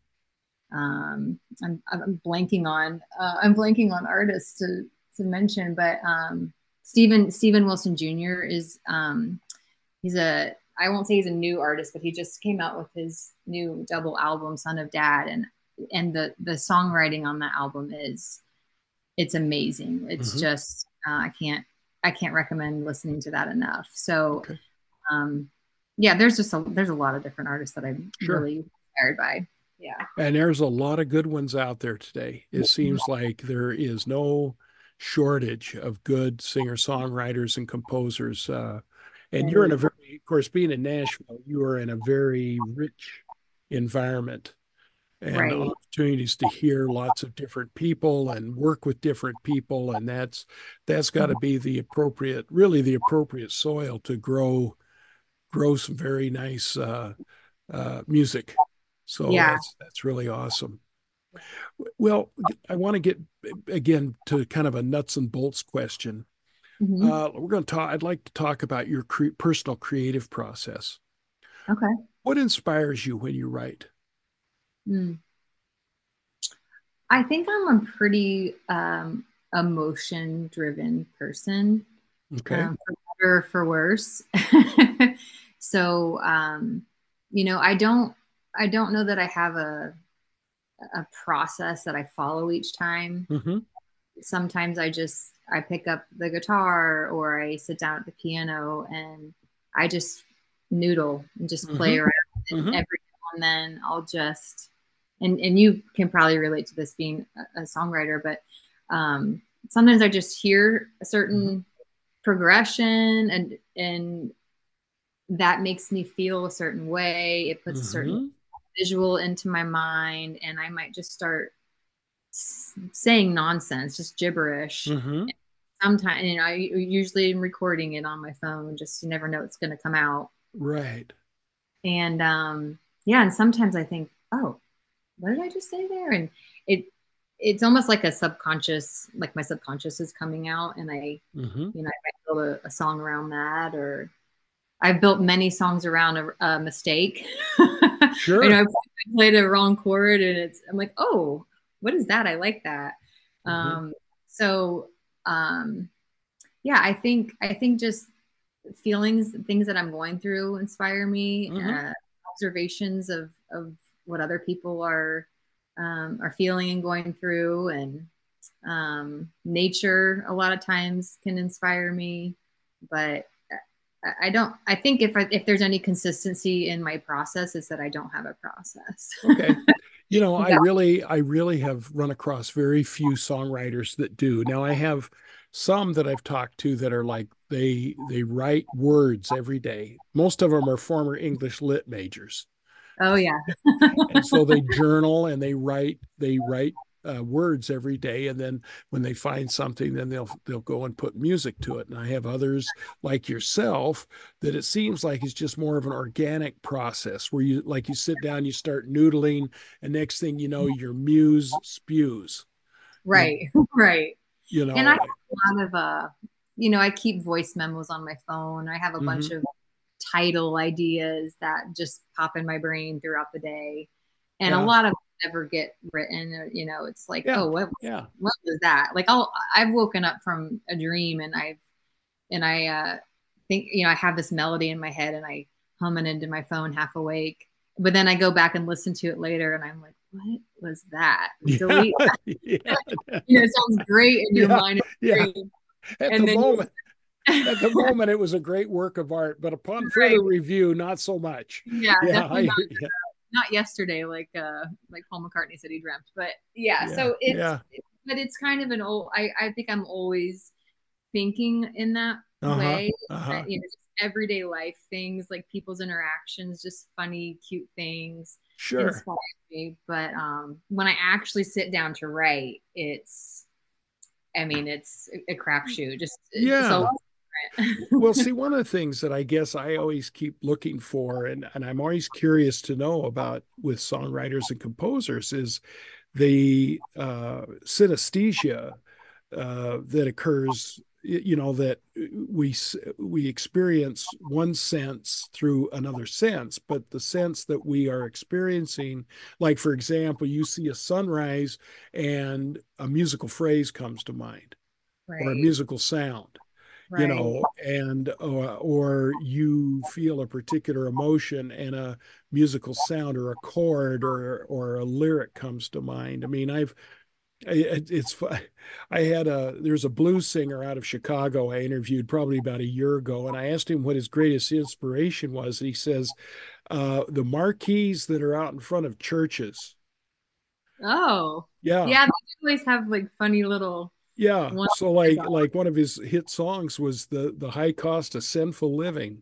I'm blanking on artists to mention, but Steven Wilson Jr. is he's a I won't say he's a new artist, but he just came out with his new double album, Son of Dad, and the songwriting on that album is it's amazing. It's Hmm. just I can't recommend listening to that enough. So Okay. um, yeah, there's a lot of different artists that I'm Sure. really inspired by. Yeah. And there's a lot of good ones out there today. It seems like there is no shortage of good singer-songwriters and composers. And you're in a And very, of course, being in Nashville, you are in a very rich environment and right. opportunities to hear lots of different people and work with different people. And that's got to be really the appropriate soil to grow some very nice music. So Yeah. that's really awesome. Well, I want to get again to kind of a nuts and bolts question. Hmm. We're going to talk. I'd like to talk about your personal creative process. Okay. What inspires you when you write? Mm. I think I'm a pretty emotion driven person, Okay. for better or for worse. So, I don't. I don't know that I have a process that I follow each time. Mm-hmm. Sometimes I pick up the guitar or I sit down at the piano and I just noodle and just play Mm-hmm. around. And Mm-hmm. every now and then I'll just and you can probably relate to this being a songwriter, but sometimes I just hear a Mm-hmm. certain progression and that makes me feel a certain way. It puts a certain Mm-hmm. visual into my mind, and I might just start saying nonsense, just gibberish. Mm-hmm. Sometimes, I usually am recording it on my phone, just you never know it's going to come out. Right. And yeah, and sometimes I think, oh, what did I just say there? And it it's almost like a subconscious, like my subconscious is coming out, and Mm-hmm. I might build a song around that, or I've built many songs around a mistake. I Sure. played a wrong chord, and I'm like, oh, what is that? I like that. Mm-hmm. Um, so um, yeah, I think just feelings, things that I'm going through, inspire me. Mm-hmm. Observations of what other people are feeling and going through, and nature a lot of times can inspire me, but I don't. I think if there's any consistency in my process, is that I don't have a process. Okay. Yeah. I really have run across very few songwriters that do. Now I have some that I've talked to that are like they write words every day. Most of them are former English lit majors. Oh yeah. And so they journal and they write words every day, and then when they find something, then they'll go and put music to it. And I have others like yourself that it seems like it's just more of an organic process where you sit down, you start noodling, and next thing you know, your muse spews. You Right. Right. you And I know. have a lot of I keep voice memos on my phone. I have a bunch Mm-hmm. of title ideas that just pop in my brain throughout the day. And a Yeah, lot of them never get written. It's like, yeah, oh, yeah, what was that? Like I've woken up from a dream and I think, I have this melody in my head and I hum it into my phone half awake. But then I go back and listen to it later and I'm like, what was that? yeah, Delete. yeah, It sounds great in your yeah, mind. yeah. At the And then you moment, At the moment, it was a great work of art, but upon right. further review, not so much. Yeah, Yeah, I definitely hear you. not yesterday, like Paul McCartney said he dreamt. But yeah, Yeah, so yeah. it's kind of an old. I think I'm always thinking in that Uh-huh. way. Uh-huh. Just everyday life things, like people's interactions, just funny, cute things Sure. inspire me. But when I actually sit down to write, it's a crapshoot. Just a lot Yeah. different. Well, see, one of the things that I guess I always keep looking for, and I'm always curious to know about with songwriters and composers, is the synesthesia that occurs, that we experience one sense through another sense, but the sense that we are experiencing, like for example, you see a sunrise and a musical phrase comes to mind or a Right, musical sound, right, and or you feel a particular emotion and a musical sound or a chord or a lyric comes to mind. I mean, it's I had there's a blues singer out of Chicago I interviewed probably about a year ago, and I asked him what his greatest inspiration was. And he says the marquees that are out in front of churches. oh Yeah, yeah, they always have like funny little yeah. one. So like one of his hit songs was the high cost of sinful living.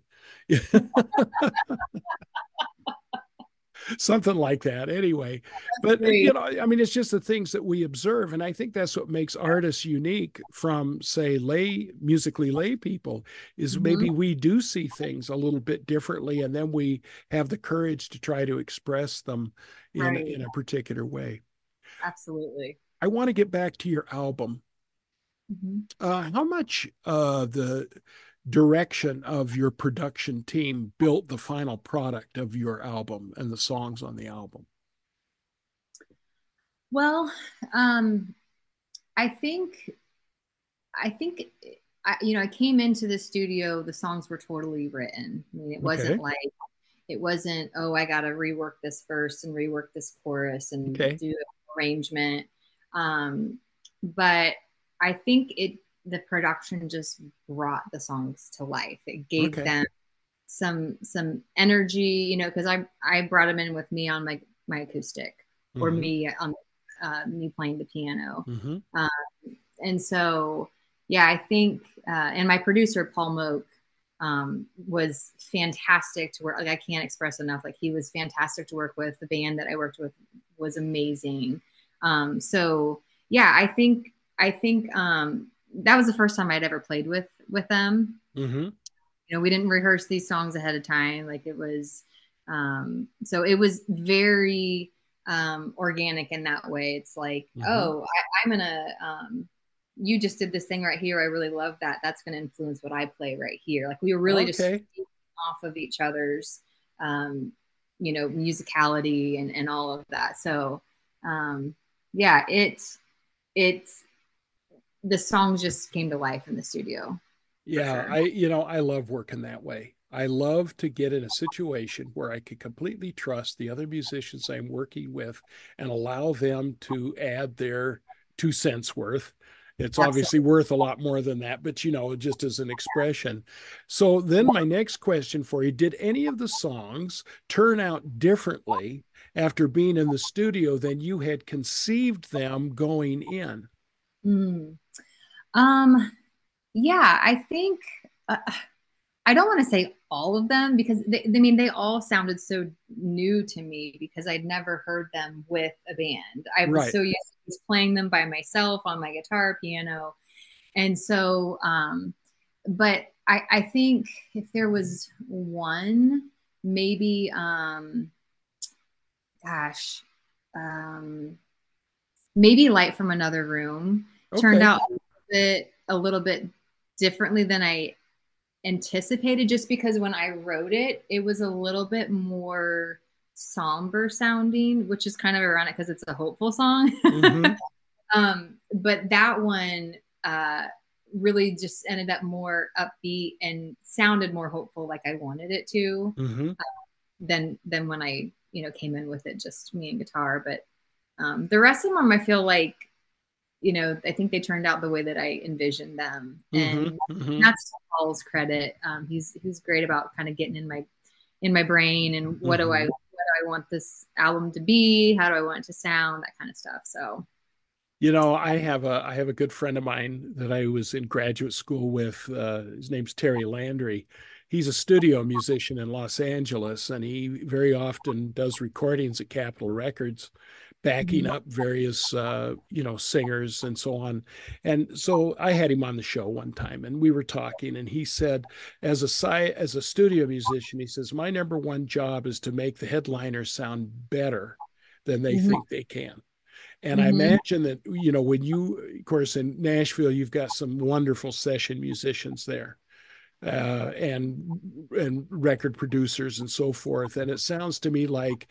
Something like that anyway. But Great. I mean, it's just the things that we observe, and I think that's what makes artists unique from, say, musically lay people, is Hmm. maybe we do see things a little bit differently, and then we have the courage to try to express them Right. in a particular way. Absolutely. I want to get back to your album. Hmm. How much the direction of your production team built the final product of your album and the songs on the album? Well, um, I think I think I came into the studio, the songs were totally written. I mean, it wasn't Okay. like It wasn't, oh, I got to rework this verse and rework this chorus and Okay. do an arrangement. But I think the production just brought the songs to life. It gave Okay. them some energy, you know, because I brought them in with me on my acoustic, or Mm-hmm. me on me playing the piano. Mm-hmm. Um, and so, yeah, I think, and my producer, Paul Moak, was fantastic to work. Like, I can't express enough. Like, he was fantastic to work with. The band that I worked with was amazing. So yeah, I think that was the first time I'd ever played with them. Mm-hmm. You know, we didn't rehearse these songs ahead of time. Like, it was, so it was very organic in that way. It's like, Mm-hmm. oh, I'm gonna, you just did this thing right here. I really love that. That's gonna influence what I play right here. Like, we were really just Okay. off of each other's, um, you know, musicality and all of that. So, um, yeah, it's the songs just came to life in the studio for Yeah, sure. I love working that way. I love to get in a situation where I can completely trust the other musicians I'm working with and allow them to add their 2 cents worth. It's obviously Absolutely. worth a lot more than that, but just as an expression. So then my next question for you, did any of the songs turn out differently after being in the studio than you had conceived them going in? Mm. Um, yeah, I think I don't want to say all of them because I mean they all sounded so new to me because I'd never heard them with a band. I was Right. so used to just playing them by myself on my guitar, piano, and so but I think if there was one, maybe gosh, um maybe Light from Another Room turned Okay. out a little bit differently than I anticipated, just because when I wrote it, it was a little bit more somber sounding, which is kind of ironic because it's a hopeful song. Mm-hmm. But that one really just ended up more upbeat and sounded more hopeful, like I wanted it to, Mm-hmm. than when I, you know, came in with it just me and guitar. But the rest of them, I feel like, you know, I think they turned out the way that I envisioned them, Mm-hmm. and Mm-hmm. that's to Paul's credit. He's great about kind of getting in my brain and Mm-hmm. what do I want this album to be, how do I want it to sound, that kind of stuff. So I have a good friend of mine that I was in graduate school with. His name's Terry Landry. He's a studio musician in Los Angeles, and he very often does recordings at Capitol Records, backing mhm. up various singers and so on. And so I had him on the show one time, and we were talking, and he said, as a studio musician, he says my number one job is to make the headliners sound better than they Mhm. think they can. And I Mhm. imagine that, when you, of course, in Nashville, you've got some wonderful session musicians there, and record producers and so forth. And it sounds to me like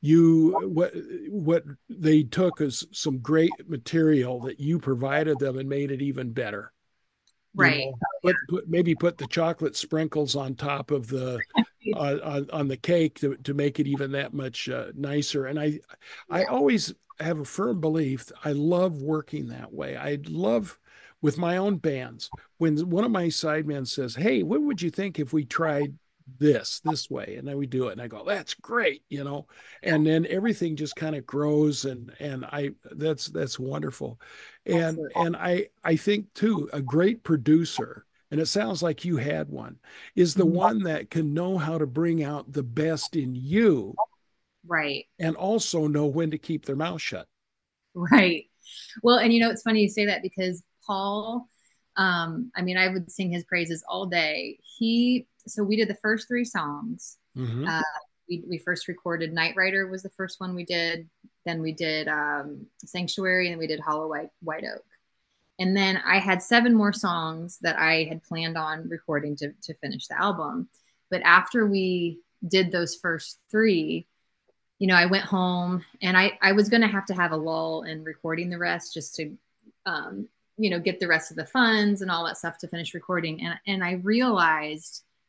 what they took is some great material that you provided them and made it even better. Right. Maybe put the chocolate sprinkles on top of the on the cake to make it even that much nicer. And I Yeah. always have a firm belief. I love working that way. I love with my own bands when one of my sidemen says, "Hey, what would you think if we tried this way?" And then we do it, and I go, "That's great," And then everything just kind of grows, and I that's wonderful. And Absolutely. and I think too, a great producer, and it sounds like you had one, is the Mhm. one that can know how to bring out the best in you Right. and also know when to keep their mouth shut. Right. Well, and you know, it's funny you say that because Paul, I mean, I would sing his praises all day. So we did the first three songs. Mm-hmm. Uh, we first recorded Night Rider was the first one we did. Then we did Sanctuary, and we did Hollow White Oak. And then I had seven more songs that I had planned on recording to finish the album. But after we did those first three, you know, I went home and I was going to have a lull in recording the rest just to, you know, get the rest of the funds and all that stuff to finish recording. And I realized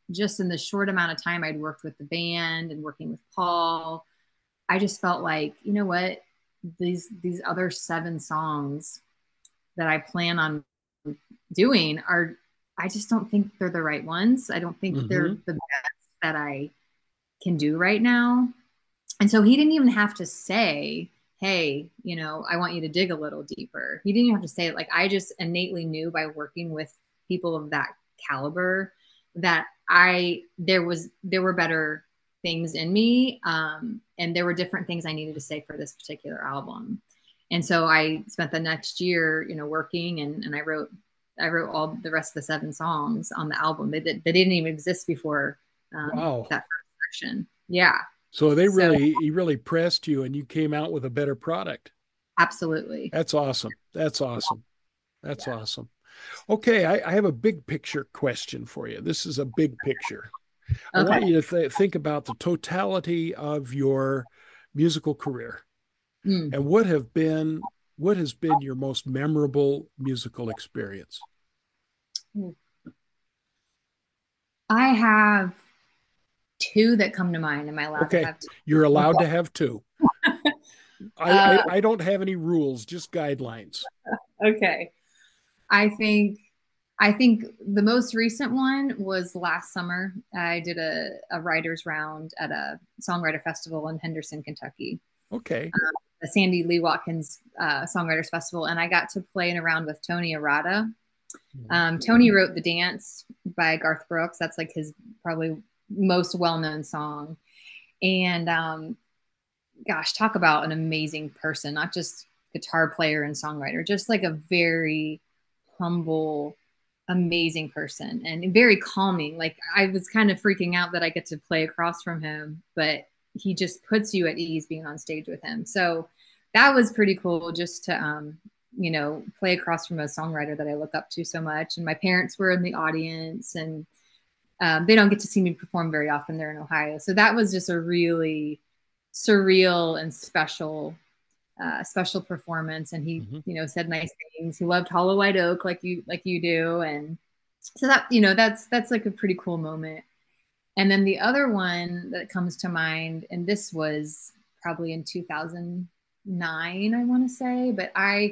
just in the short amount of time I'd worked with the band and working with Paul, I just felt like, you know what, these other 7 songs that I plan on doing are, I just don't think they're the right ones. I don't think they're the best that I can do right now. And so he didn't even have to say, hey, you know, I want you to dig a little deeper. He didn't even have to say it. Like, I just innately knew by working with people of that caliber that there were better things in me. And there were different things I needed to say for this particular album. And so I spent the next year, you know, working, and I wrote all the rest of the 7 songs on the album. They didn't even exist before Wow. that first section. Yeah. So he really pressed you and you came out with a better product. Absolutely. That's awesome. That's awesome. That's awesome. Okay, I have a big picture question for you. This is a big picture. I Okay. want you to think about the totality of your musical career Mm. and what has been your most memorable musical experience. I have 2 that come to mind. Am I allowed to Okay, have 2? you're allowed Okay. to have 2. Uh, I don't have any rules, just guidelines. okay. I think I think the most recent one was last summer. I did a writers round at a songwriter festival in Henderson, Kentucky, Okay. the Sandy Lee Watkins Songwriters Festival, and I got to play in a round with Tony Arata. Tony wrote "The Dance" by Garth Brooks. That's like his probably most well-known song. And gosh, talk about an amazing person, not just guitar player and songwriter, just like a very humble, amazing person and very calming. Like, I was kind of freaking out that I get to play across from him, but he just puts you at ease being on stage with him. So that was pretty cool, just to you know, play across from a songwriter that I look up to so much. And my parents were in the audience, and they don't get to see me perform very often. They're in Ohio, so that was just a really surreal and special performance. And he, Mm-hmm. you know, said nice things. He loved Hollow White Oak like you do. And so that, you know, that's like a pretty cool moment. And then the other one that comes to mind, and this was probably in 2009, I want to say, but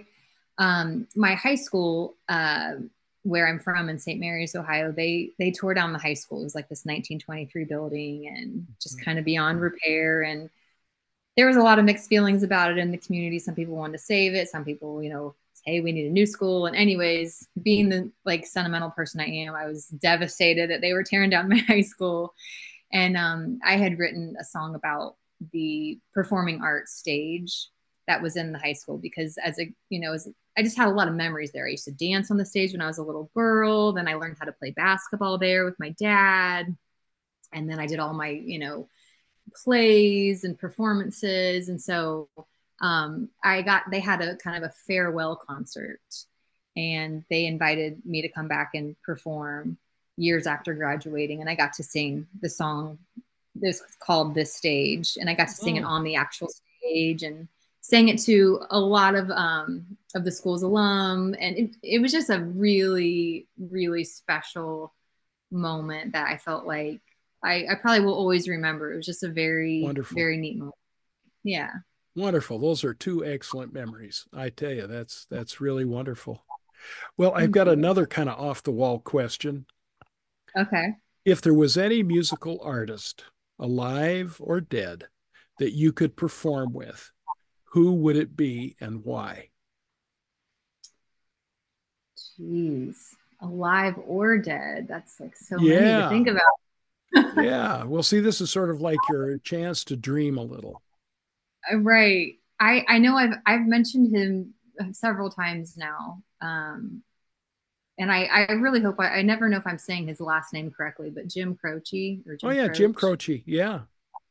my high school, where I'm from in St. Mary's, Ohio, they tore down the high school. It was like this 1923 building and just kind of beyond repair. And there was a lot of mixed feelings about it in the community. Some people wanted to save it. Some people, you know, hey, we need a new school. And anyways, being the like sentimental person I am, I was devastated that they were tearing down my high school. And I had written a song about the performing arts stage that was in the high school, because as a, you know, I just had a lot of memories there. I used to dance on the stage when I was a little girl. Then I learned how to play basketball there with my dad. And then I did all my, you know, plays and performances. And so they had a kind of a farewell concert, and they invited me to come back and perform years after graduating. And I got to sing the song that's called This Stage. And I got to sing it Oh, on the actual stage and sang it to a lot of the school's alum. And it was just a really, really special moment that I felt like I probably will always remember. It was just a very, wonderful. very neat moment. Yeah. Wonderful. Those are 2 excellent memories. I tell you, that's really wonderful. Well, I've Thank got you. another kind of off the wall question. Okay. If there was any musical artist, alive or dead, that you could perform with, who would it be and why? Jeez. Alive or dead. That's like so many to Yeah. think about. Yeah. Well, see, this is sort of like your chance to dream a little. Right. I know I've mentioned him several times now. And I really hope I never know if I'm saying his last name correctly, but Jim Croce or Oh, Jim yeah. Jim Croce. Croce. Yeah.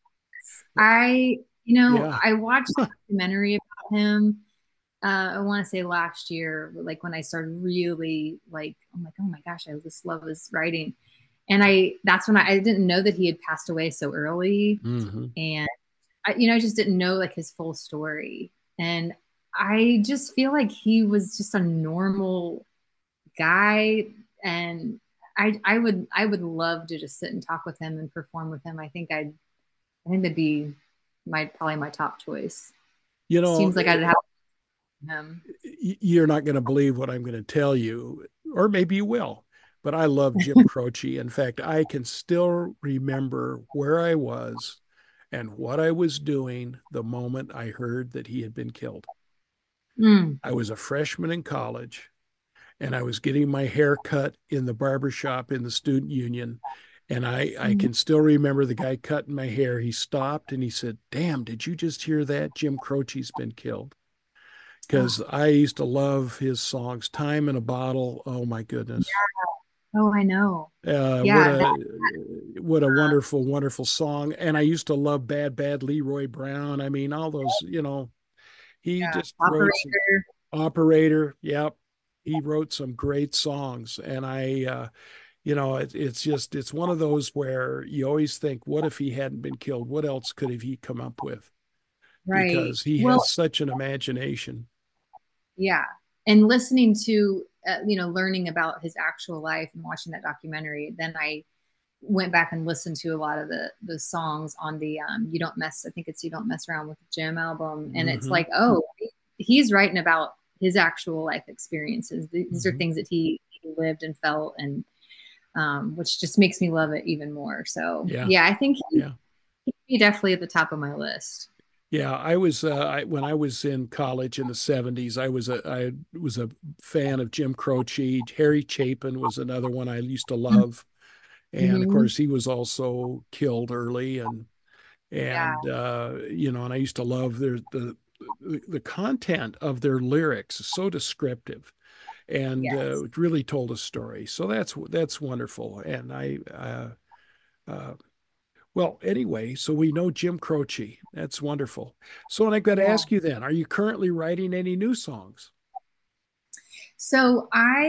You know, Yeah. I watched a documentary about him. I want to say last year, like when I started really like, I'm like, oh my gosh, I just love his writing. And that's when I didn't know that he had passed away so early. Hmm. And you know, I just didn't know like his full story. And I just feel like he was just a normal guy. And I would love to just sit and talk with him and perform with him. I think that'd be probably my top choice. You know, Seems like I'd have him. you're not going to believe what I'm going to tell you, or maybe you will, but I love Jim Croce. In fact, I can still remember where I was and what I was doing the moment I heard that he had been killed. Mm. I was a freshman in college and I was getting my hair cut in the barber shop in the student union. And I can still remember the guy cutting my hair. He stopped and he said, "Damn, did you just hear that? Jim Croce's been killed." Oh, Because I used to love his songs. Time in a Bottle. Oh my goodness. oh, I know. Uh, what Yeah, a what a wonderful, wonderful song. And I used to love Bad Bad Leroy Brown. I mean, all those, he yeah. just wrote some Operator. Operator. Yep. He wrote some great songs. And it's one of those where you always think, what if he hadn't been killed? What else could have he come up with? Right. Because he Well, has such an imagination. yeah. And listening to, learning about his actual life and watching that documentary, then I went back and listened to a lot of the songs on the You Don't Mess, I think it's You Don't Mess Around with Jim album. And it's Hmm. like, oh, he's writing about his actual life experiences. These are Hmm. things that he lived and felt, and which just makes me love it even more. So Yeah. yeah, I think Yeah. he'd be definitely at the top of my list. Yeah, when I was in college in the 70s, I was a fan of Jim Croce. Harry Chapin was another one I used to love. And of Mm-hmm. course he was also killed early Yeah. and I used to love the content of their lyrics is so descriptive and Yes. it really told a story. So that's wonderful. And uh, well, anyway, so we know Jim Croce. That's wonderful. So, and I've got to Yeah. ask you then, are you currently writing any new songs? So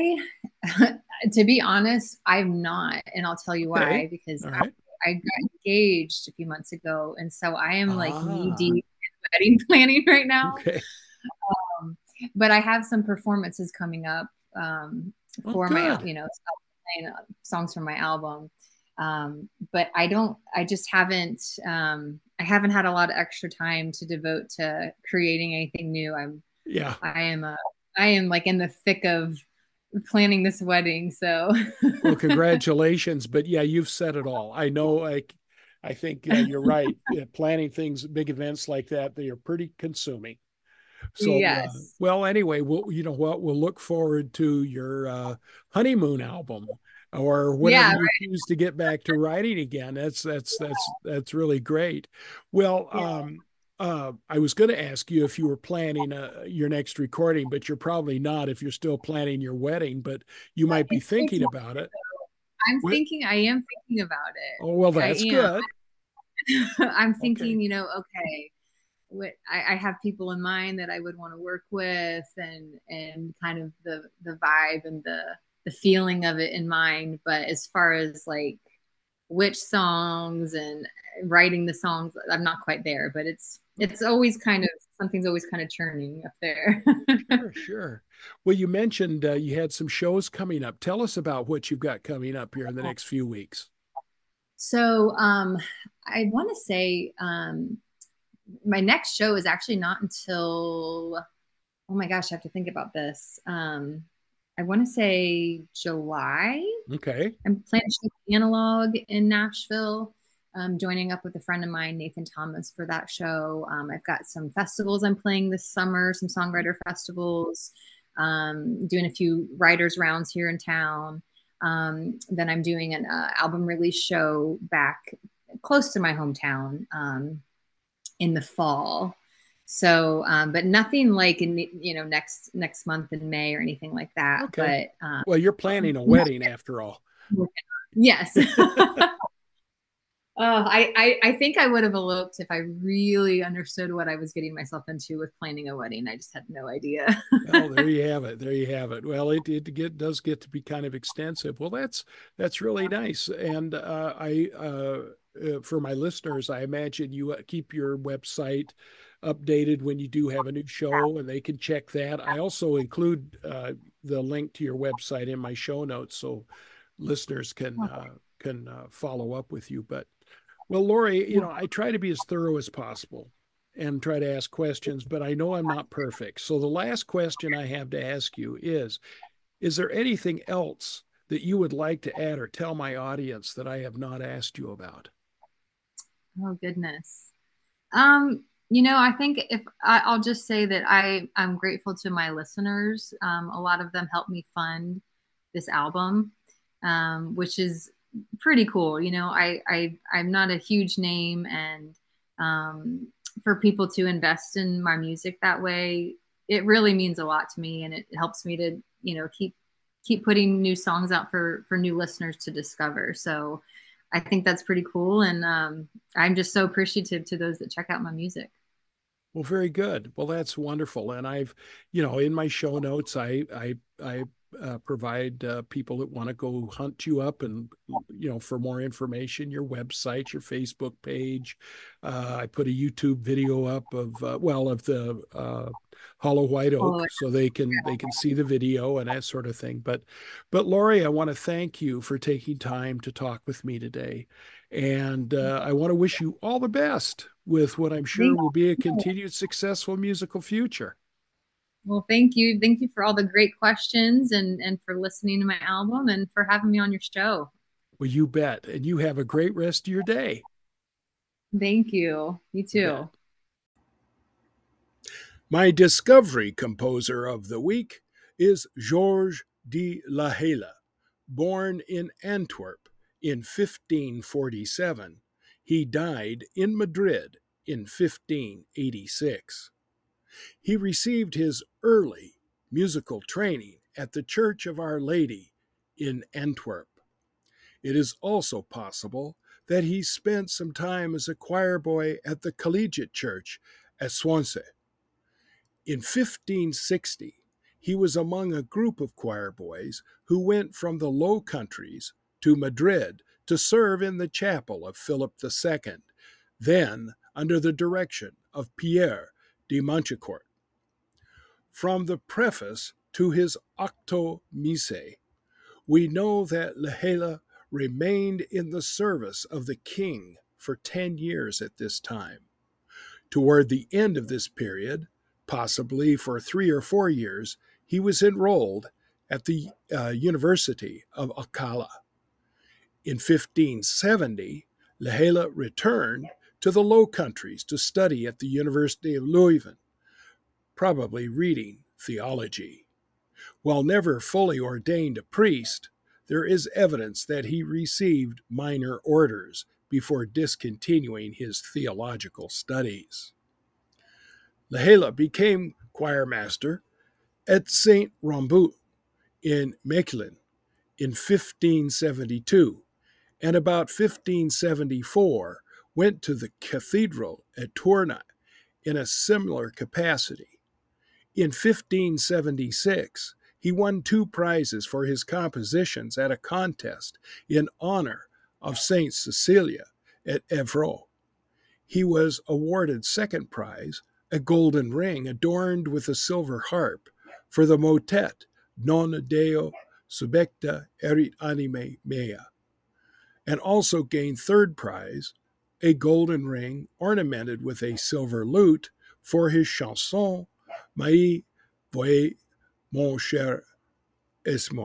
to be honest, I'm not, and I'll tell you Okay. why. Because All right. I got engaged a few months ago, and so I am like knee Ah, deep in wedding planning right now. okay. Um, but I have some performances coming up Oh, for my, good. playing songs from my album. But I just haven't, I haven't had a lot of extra time to devote to creating anything new. Yeah. I am, I am like in the thick of planning this wedding. So Well, congratulations. But yeah, you've said it all. I know. I think you're right. Planning things, big events like that, they are pretty consuming. So, yes. well, anyway, you know what? We'll look forward to your honeymoon album or whenever Yeah. you choose to get back to writing again. That's really great. Well, Yeah. I was going to ask you if you were planning your next recording, but you're probably not if you're still planning your wedding, but you might be thinking about it. What? I am thinking about Oh, well, it. I that's am. good. I'm thinking, Okay. okay, I have people in mind that I would want to work with, and kind of the vibe and the feeling of it in mind. But as far as like which songs and writing the songs, I'm not quite there. But it's Okay. always kind of something's always kind of churning up there. Sure, sure. Well, you mentioned you had some shows coming up. Tell us about what you've got coming up here in the next few weeks. So I want to say my next show is actually not until, oh my gosh, I have to think about this. I want to say July. Okay. I'm planning to show Analog in Nashville. Joining up with a friend of mine, Nathan Thomas, for that show. I've got some festivals I'm playing this summer, some songwriter festivals, doing a few writers rounds here in town. Then I'm doing an album release show back close to my hometown in the fall. So, but nothing like in next month in May or anything like that. Okay. But Well, you're planning a wedding after all. yes. I think I would have eloped if I really understood what I was getting myself into with planning a wedding. I just had no idea. Well, there you have it. There you have it. Well, it does get to be kind of extensive. Well, that's really nice. And for my listeners, I imagine you keep your website updated when you do have a new show, and they can check that. I also include the link to your website in my show notes, so listeners Okay. can follow up with you. But well, Lori, Yeah. I try to be as thorough as possible and try to ask questions, but I know I'm not perfect. So the last question I have to ask you is there anything else that you would like to add or tell my audience that I have not asked you about? Oh goodness. I think I'll just say that I'm grateful to my listeners. A lot of them helped me fund this album, which is pretty cool. I'm not a huge name, and for people to invest in my music that way, it really means a lot to me, and it helps me to keep putting new songs out for new listeners to discover. So I think that's pretty cool, and I'm just so appreciative to those that check out my music. Well, very good. Well, that's wonderful. And in my show notes, I provide people that want to go hunt you up and, for more information, your website, your Facebook page. I put a YouTube video up of the Hollow White Oh, Oak, so they can see the video and that sort of thing. But Lori, I want to thank you for taking time to talk with me today. And I want to wish you all the best with what I'm sure thank will be a you. continued successful musical future. Well, thank you. Thank you for all the great questions and for listening to my album and for having me on your show. Well, you bet. And you have a great rest of your day. Thank you. You You bet. too. My discovery composer of the week is Georges de la Haye. Born in Antwerp in 1547, he died in Madrid in 1586. He received his early musical training at the Church of Our Lady in Antwerp. It is also possible that he spent some time as a choir boy at the Collegiate Church at Swansea. In 1560, he was among a group of choir boys who went from the Low Countries to Madrid to serve in the chapel of Philip II, then under the direction of Pierre de Montchecourt. From the preface to his Octo Misse, we know that La Haye remained in the service of the king for 10 years at this time. Toward the end of this period, possibly for 3 or 4 years, he was enrolled at the University of Alcala. In 1570, La Haye returned to the Low Countries to study at the University of Leuven, probably reading theology. While never fully ordained a priest, there is evidence that he received minor orders before discontinuing his theological studies. La Haye became choir master at Saint Rambout in Mechlin in 1572, and about 1574 went to the cathedral at Tournai in a similar capacity. In 1576, he won 2 prizes for his compositions at a contest in honor of Saint Cecilia at Evreux. He was awarded second prize, a golden ring adorned with a silver harp, for the motet Non Deo subecta erit anime mea, and also gained third prize, a golden ring ornamented with a silver lute, for his chanson Mais voyez mon cher Esmoy.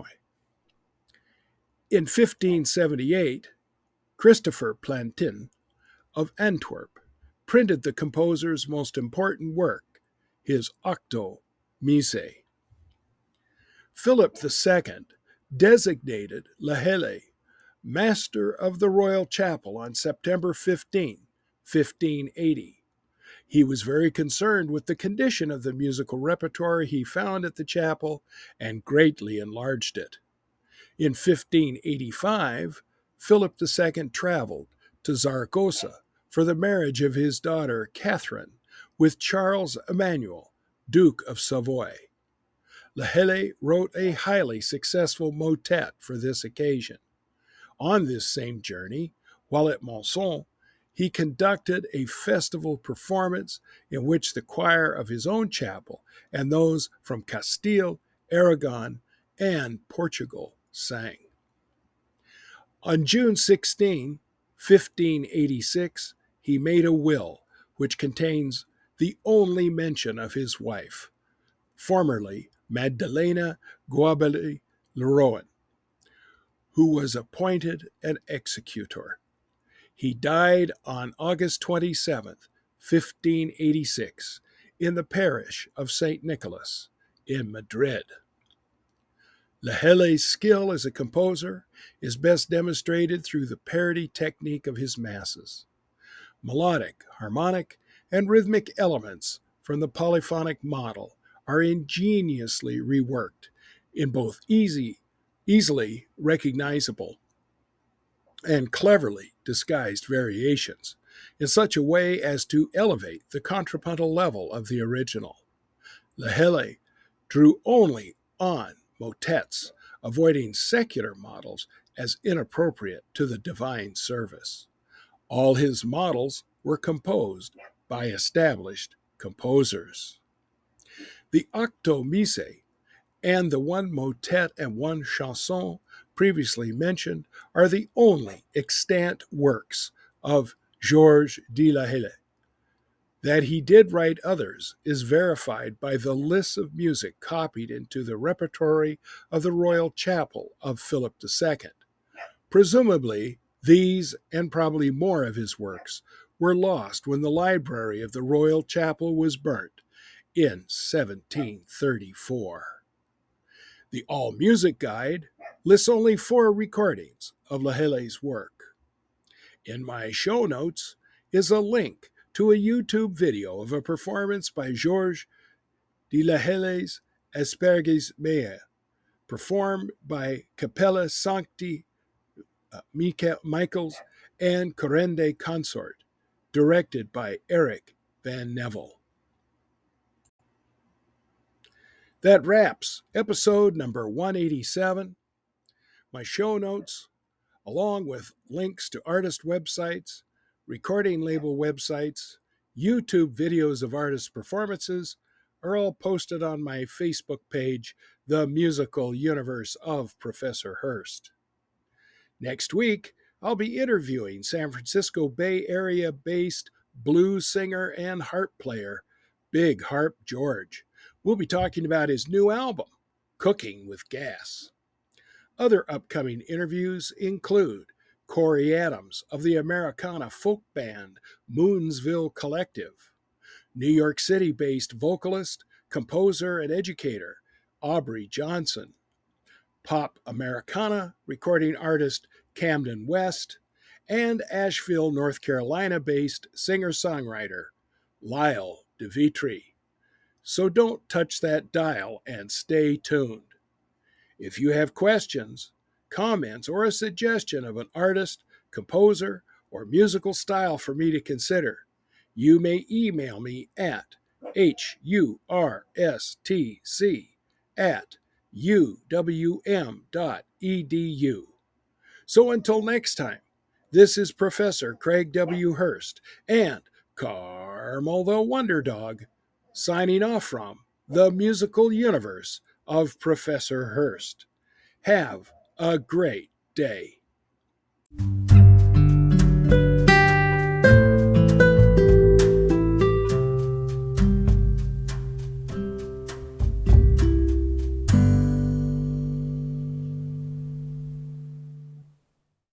In 1578, Christopher Plantin of Antwerp printed the composer's most important work, his Octo Misse. Philip II designated La Haye Master of the Royal Chapel on September 15, 1580. He was very concerned with the condition of the musical repertoire he found at the chapel and greatly enlarged it. In 1585, Philip II traveled to Zaragoza for the marriage of his daughter Catherine with Charles Emmanuel, Duke of Savoy. La Haye wrote a highly successful motet for this occasion. On this same journey, while at Monson, he conducted a festival performance in which the choir of his own chapel and those from Castile, Aragon, and Portugal sang. On June 16, 1586, he made a will which contains the only mention of his wife, formerly Magdalena Guabeli Lerouen, who was appointed an executor. He died on August 27th, 1586, in the parish of St. Nicholas in Madrid. Lehele's skill as a composer is best demonstrated through the parody technique of his masses. Melodic, harmonic, and rhythmic elements from the polyphonic model are ingeniously reworked in both easily recognizable and cleverly disguised variations in such a way as to elevate the contrapuntal level of the original. Lehele drew only on motets, avoiding secular models as inappropriate to the divine service. All his models were composed by established composers. The Octo Mise and the one motet and one chanson previously mentioned are the only extant works of Georges de Lehele. That he did write others is verified by the lists of music copied into the repertory of the Royal Chapel of Philip II. Presumably, these and probably more of his works were lost when the library of the Royal Chapel was burnt in 1734. The All Music Guide lists only 4 recordings of Lehele's work. In my show notes is a link to a YouTube video of a performance by Georges de Lehele's Asperges Mea, performed by Capella Sancti Michaels and Corrende Consort, directed by Eric Van Neville. That wraps episode number 187. My show notes, along with links to artist websites, recording label websites, YouTube videos of artist performances, are all posted on my Facebook page, The Musical Universe of Professor Hurst. Next week, I'll be interviewing San Francisco Bay Area-based blues singer and harp player, Big Harp George. We'll be talking about his new album, Cooking with Gas. Other upcoming interviews include Corey Adams of the Americana folk band Moonsville Collective, New York City-based vocalist, composer, and educator Aubrey Johnson, pop Americana recording artist Camden West, and Asheville, North Carolina-based singer-songwriter Lyle DeVitri. So don't touch that dial and stay tuned. If you have questions, comments, or a suggestion of an artist, composer, or musical style for me to consider, you may email me at hurstc@uwm.edu. So until next time, this is Professor Craig W. Hurst and Carmel the Wonder Dog signing off from the musical universe of Professor Hurst. Have a great day.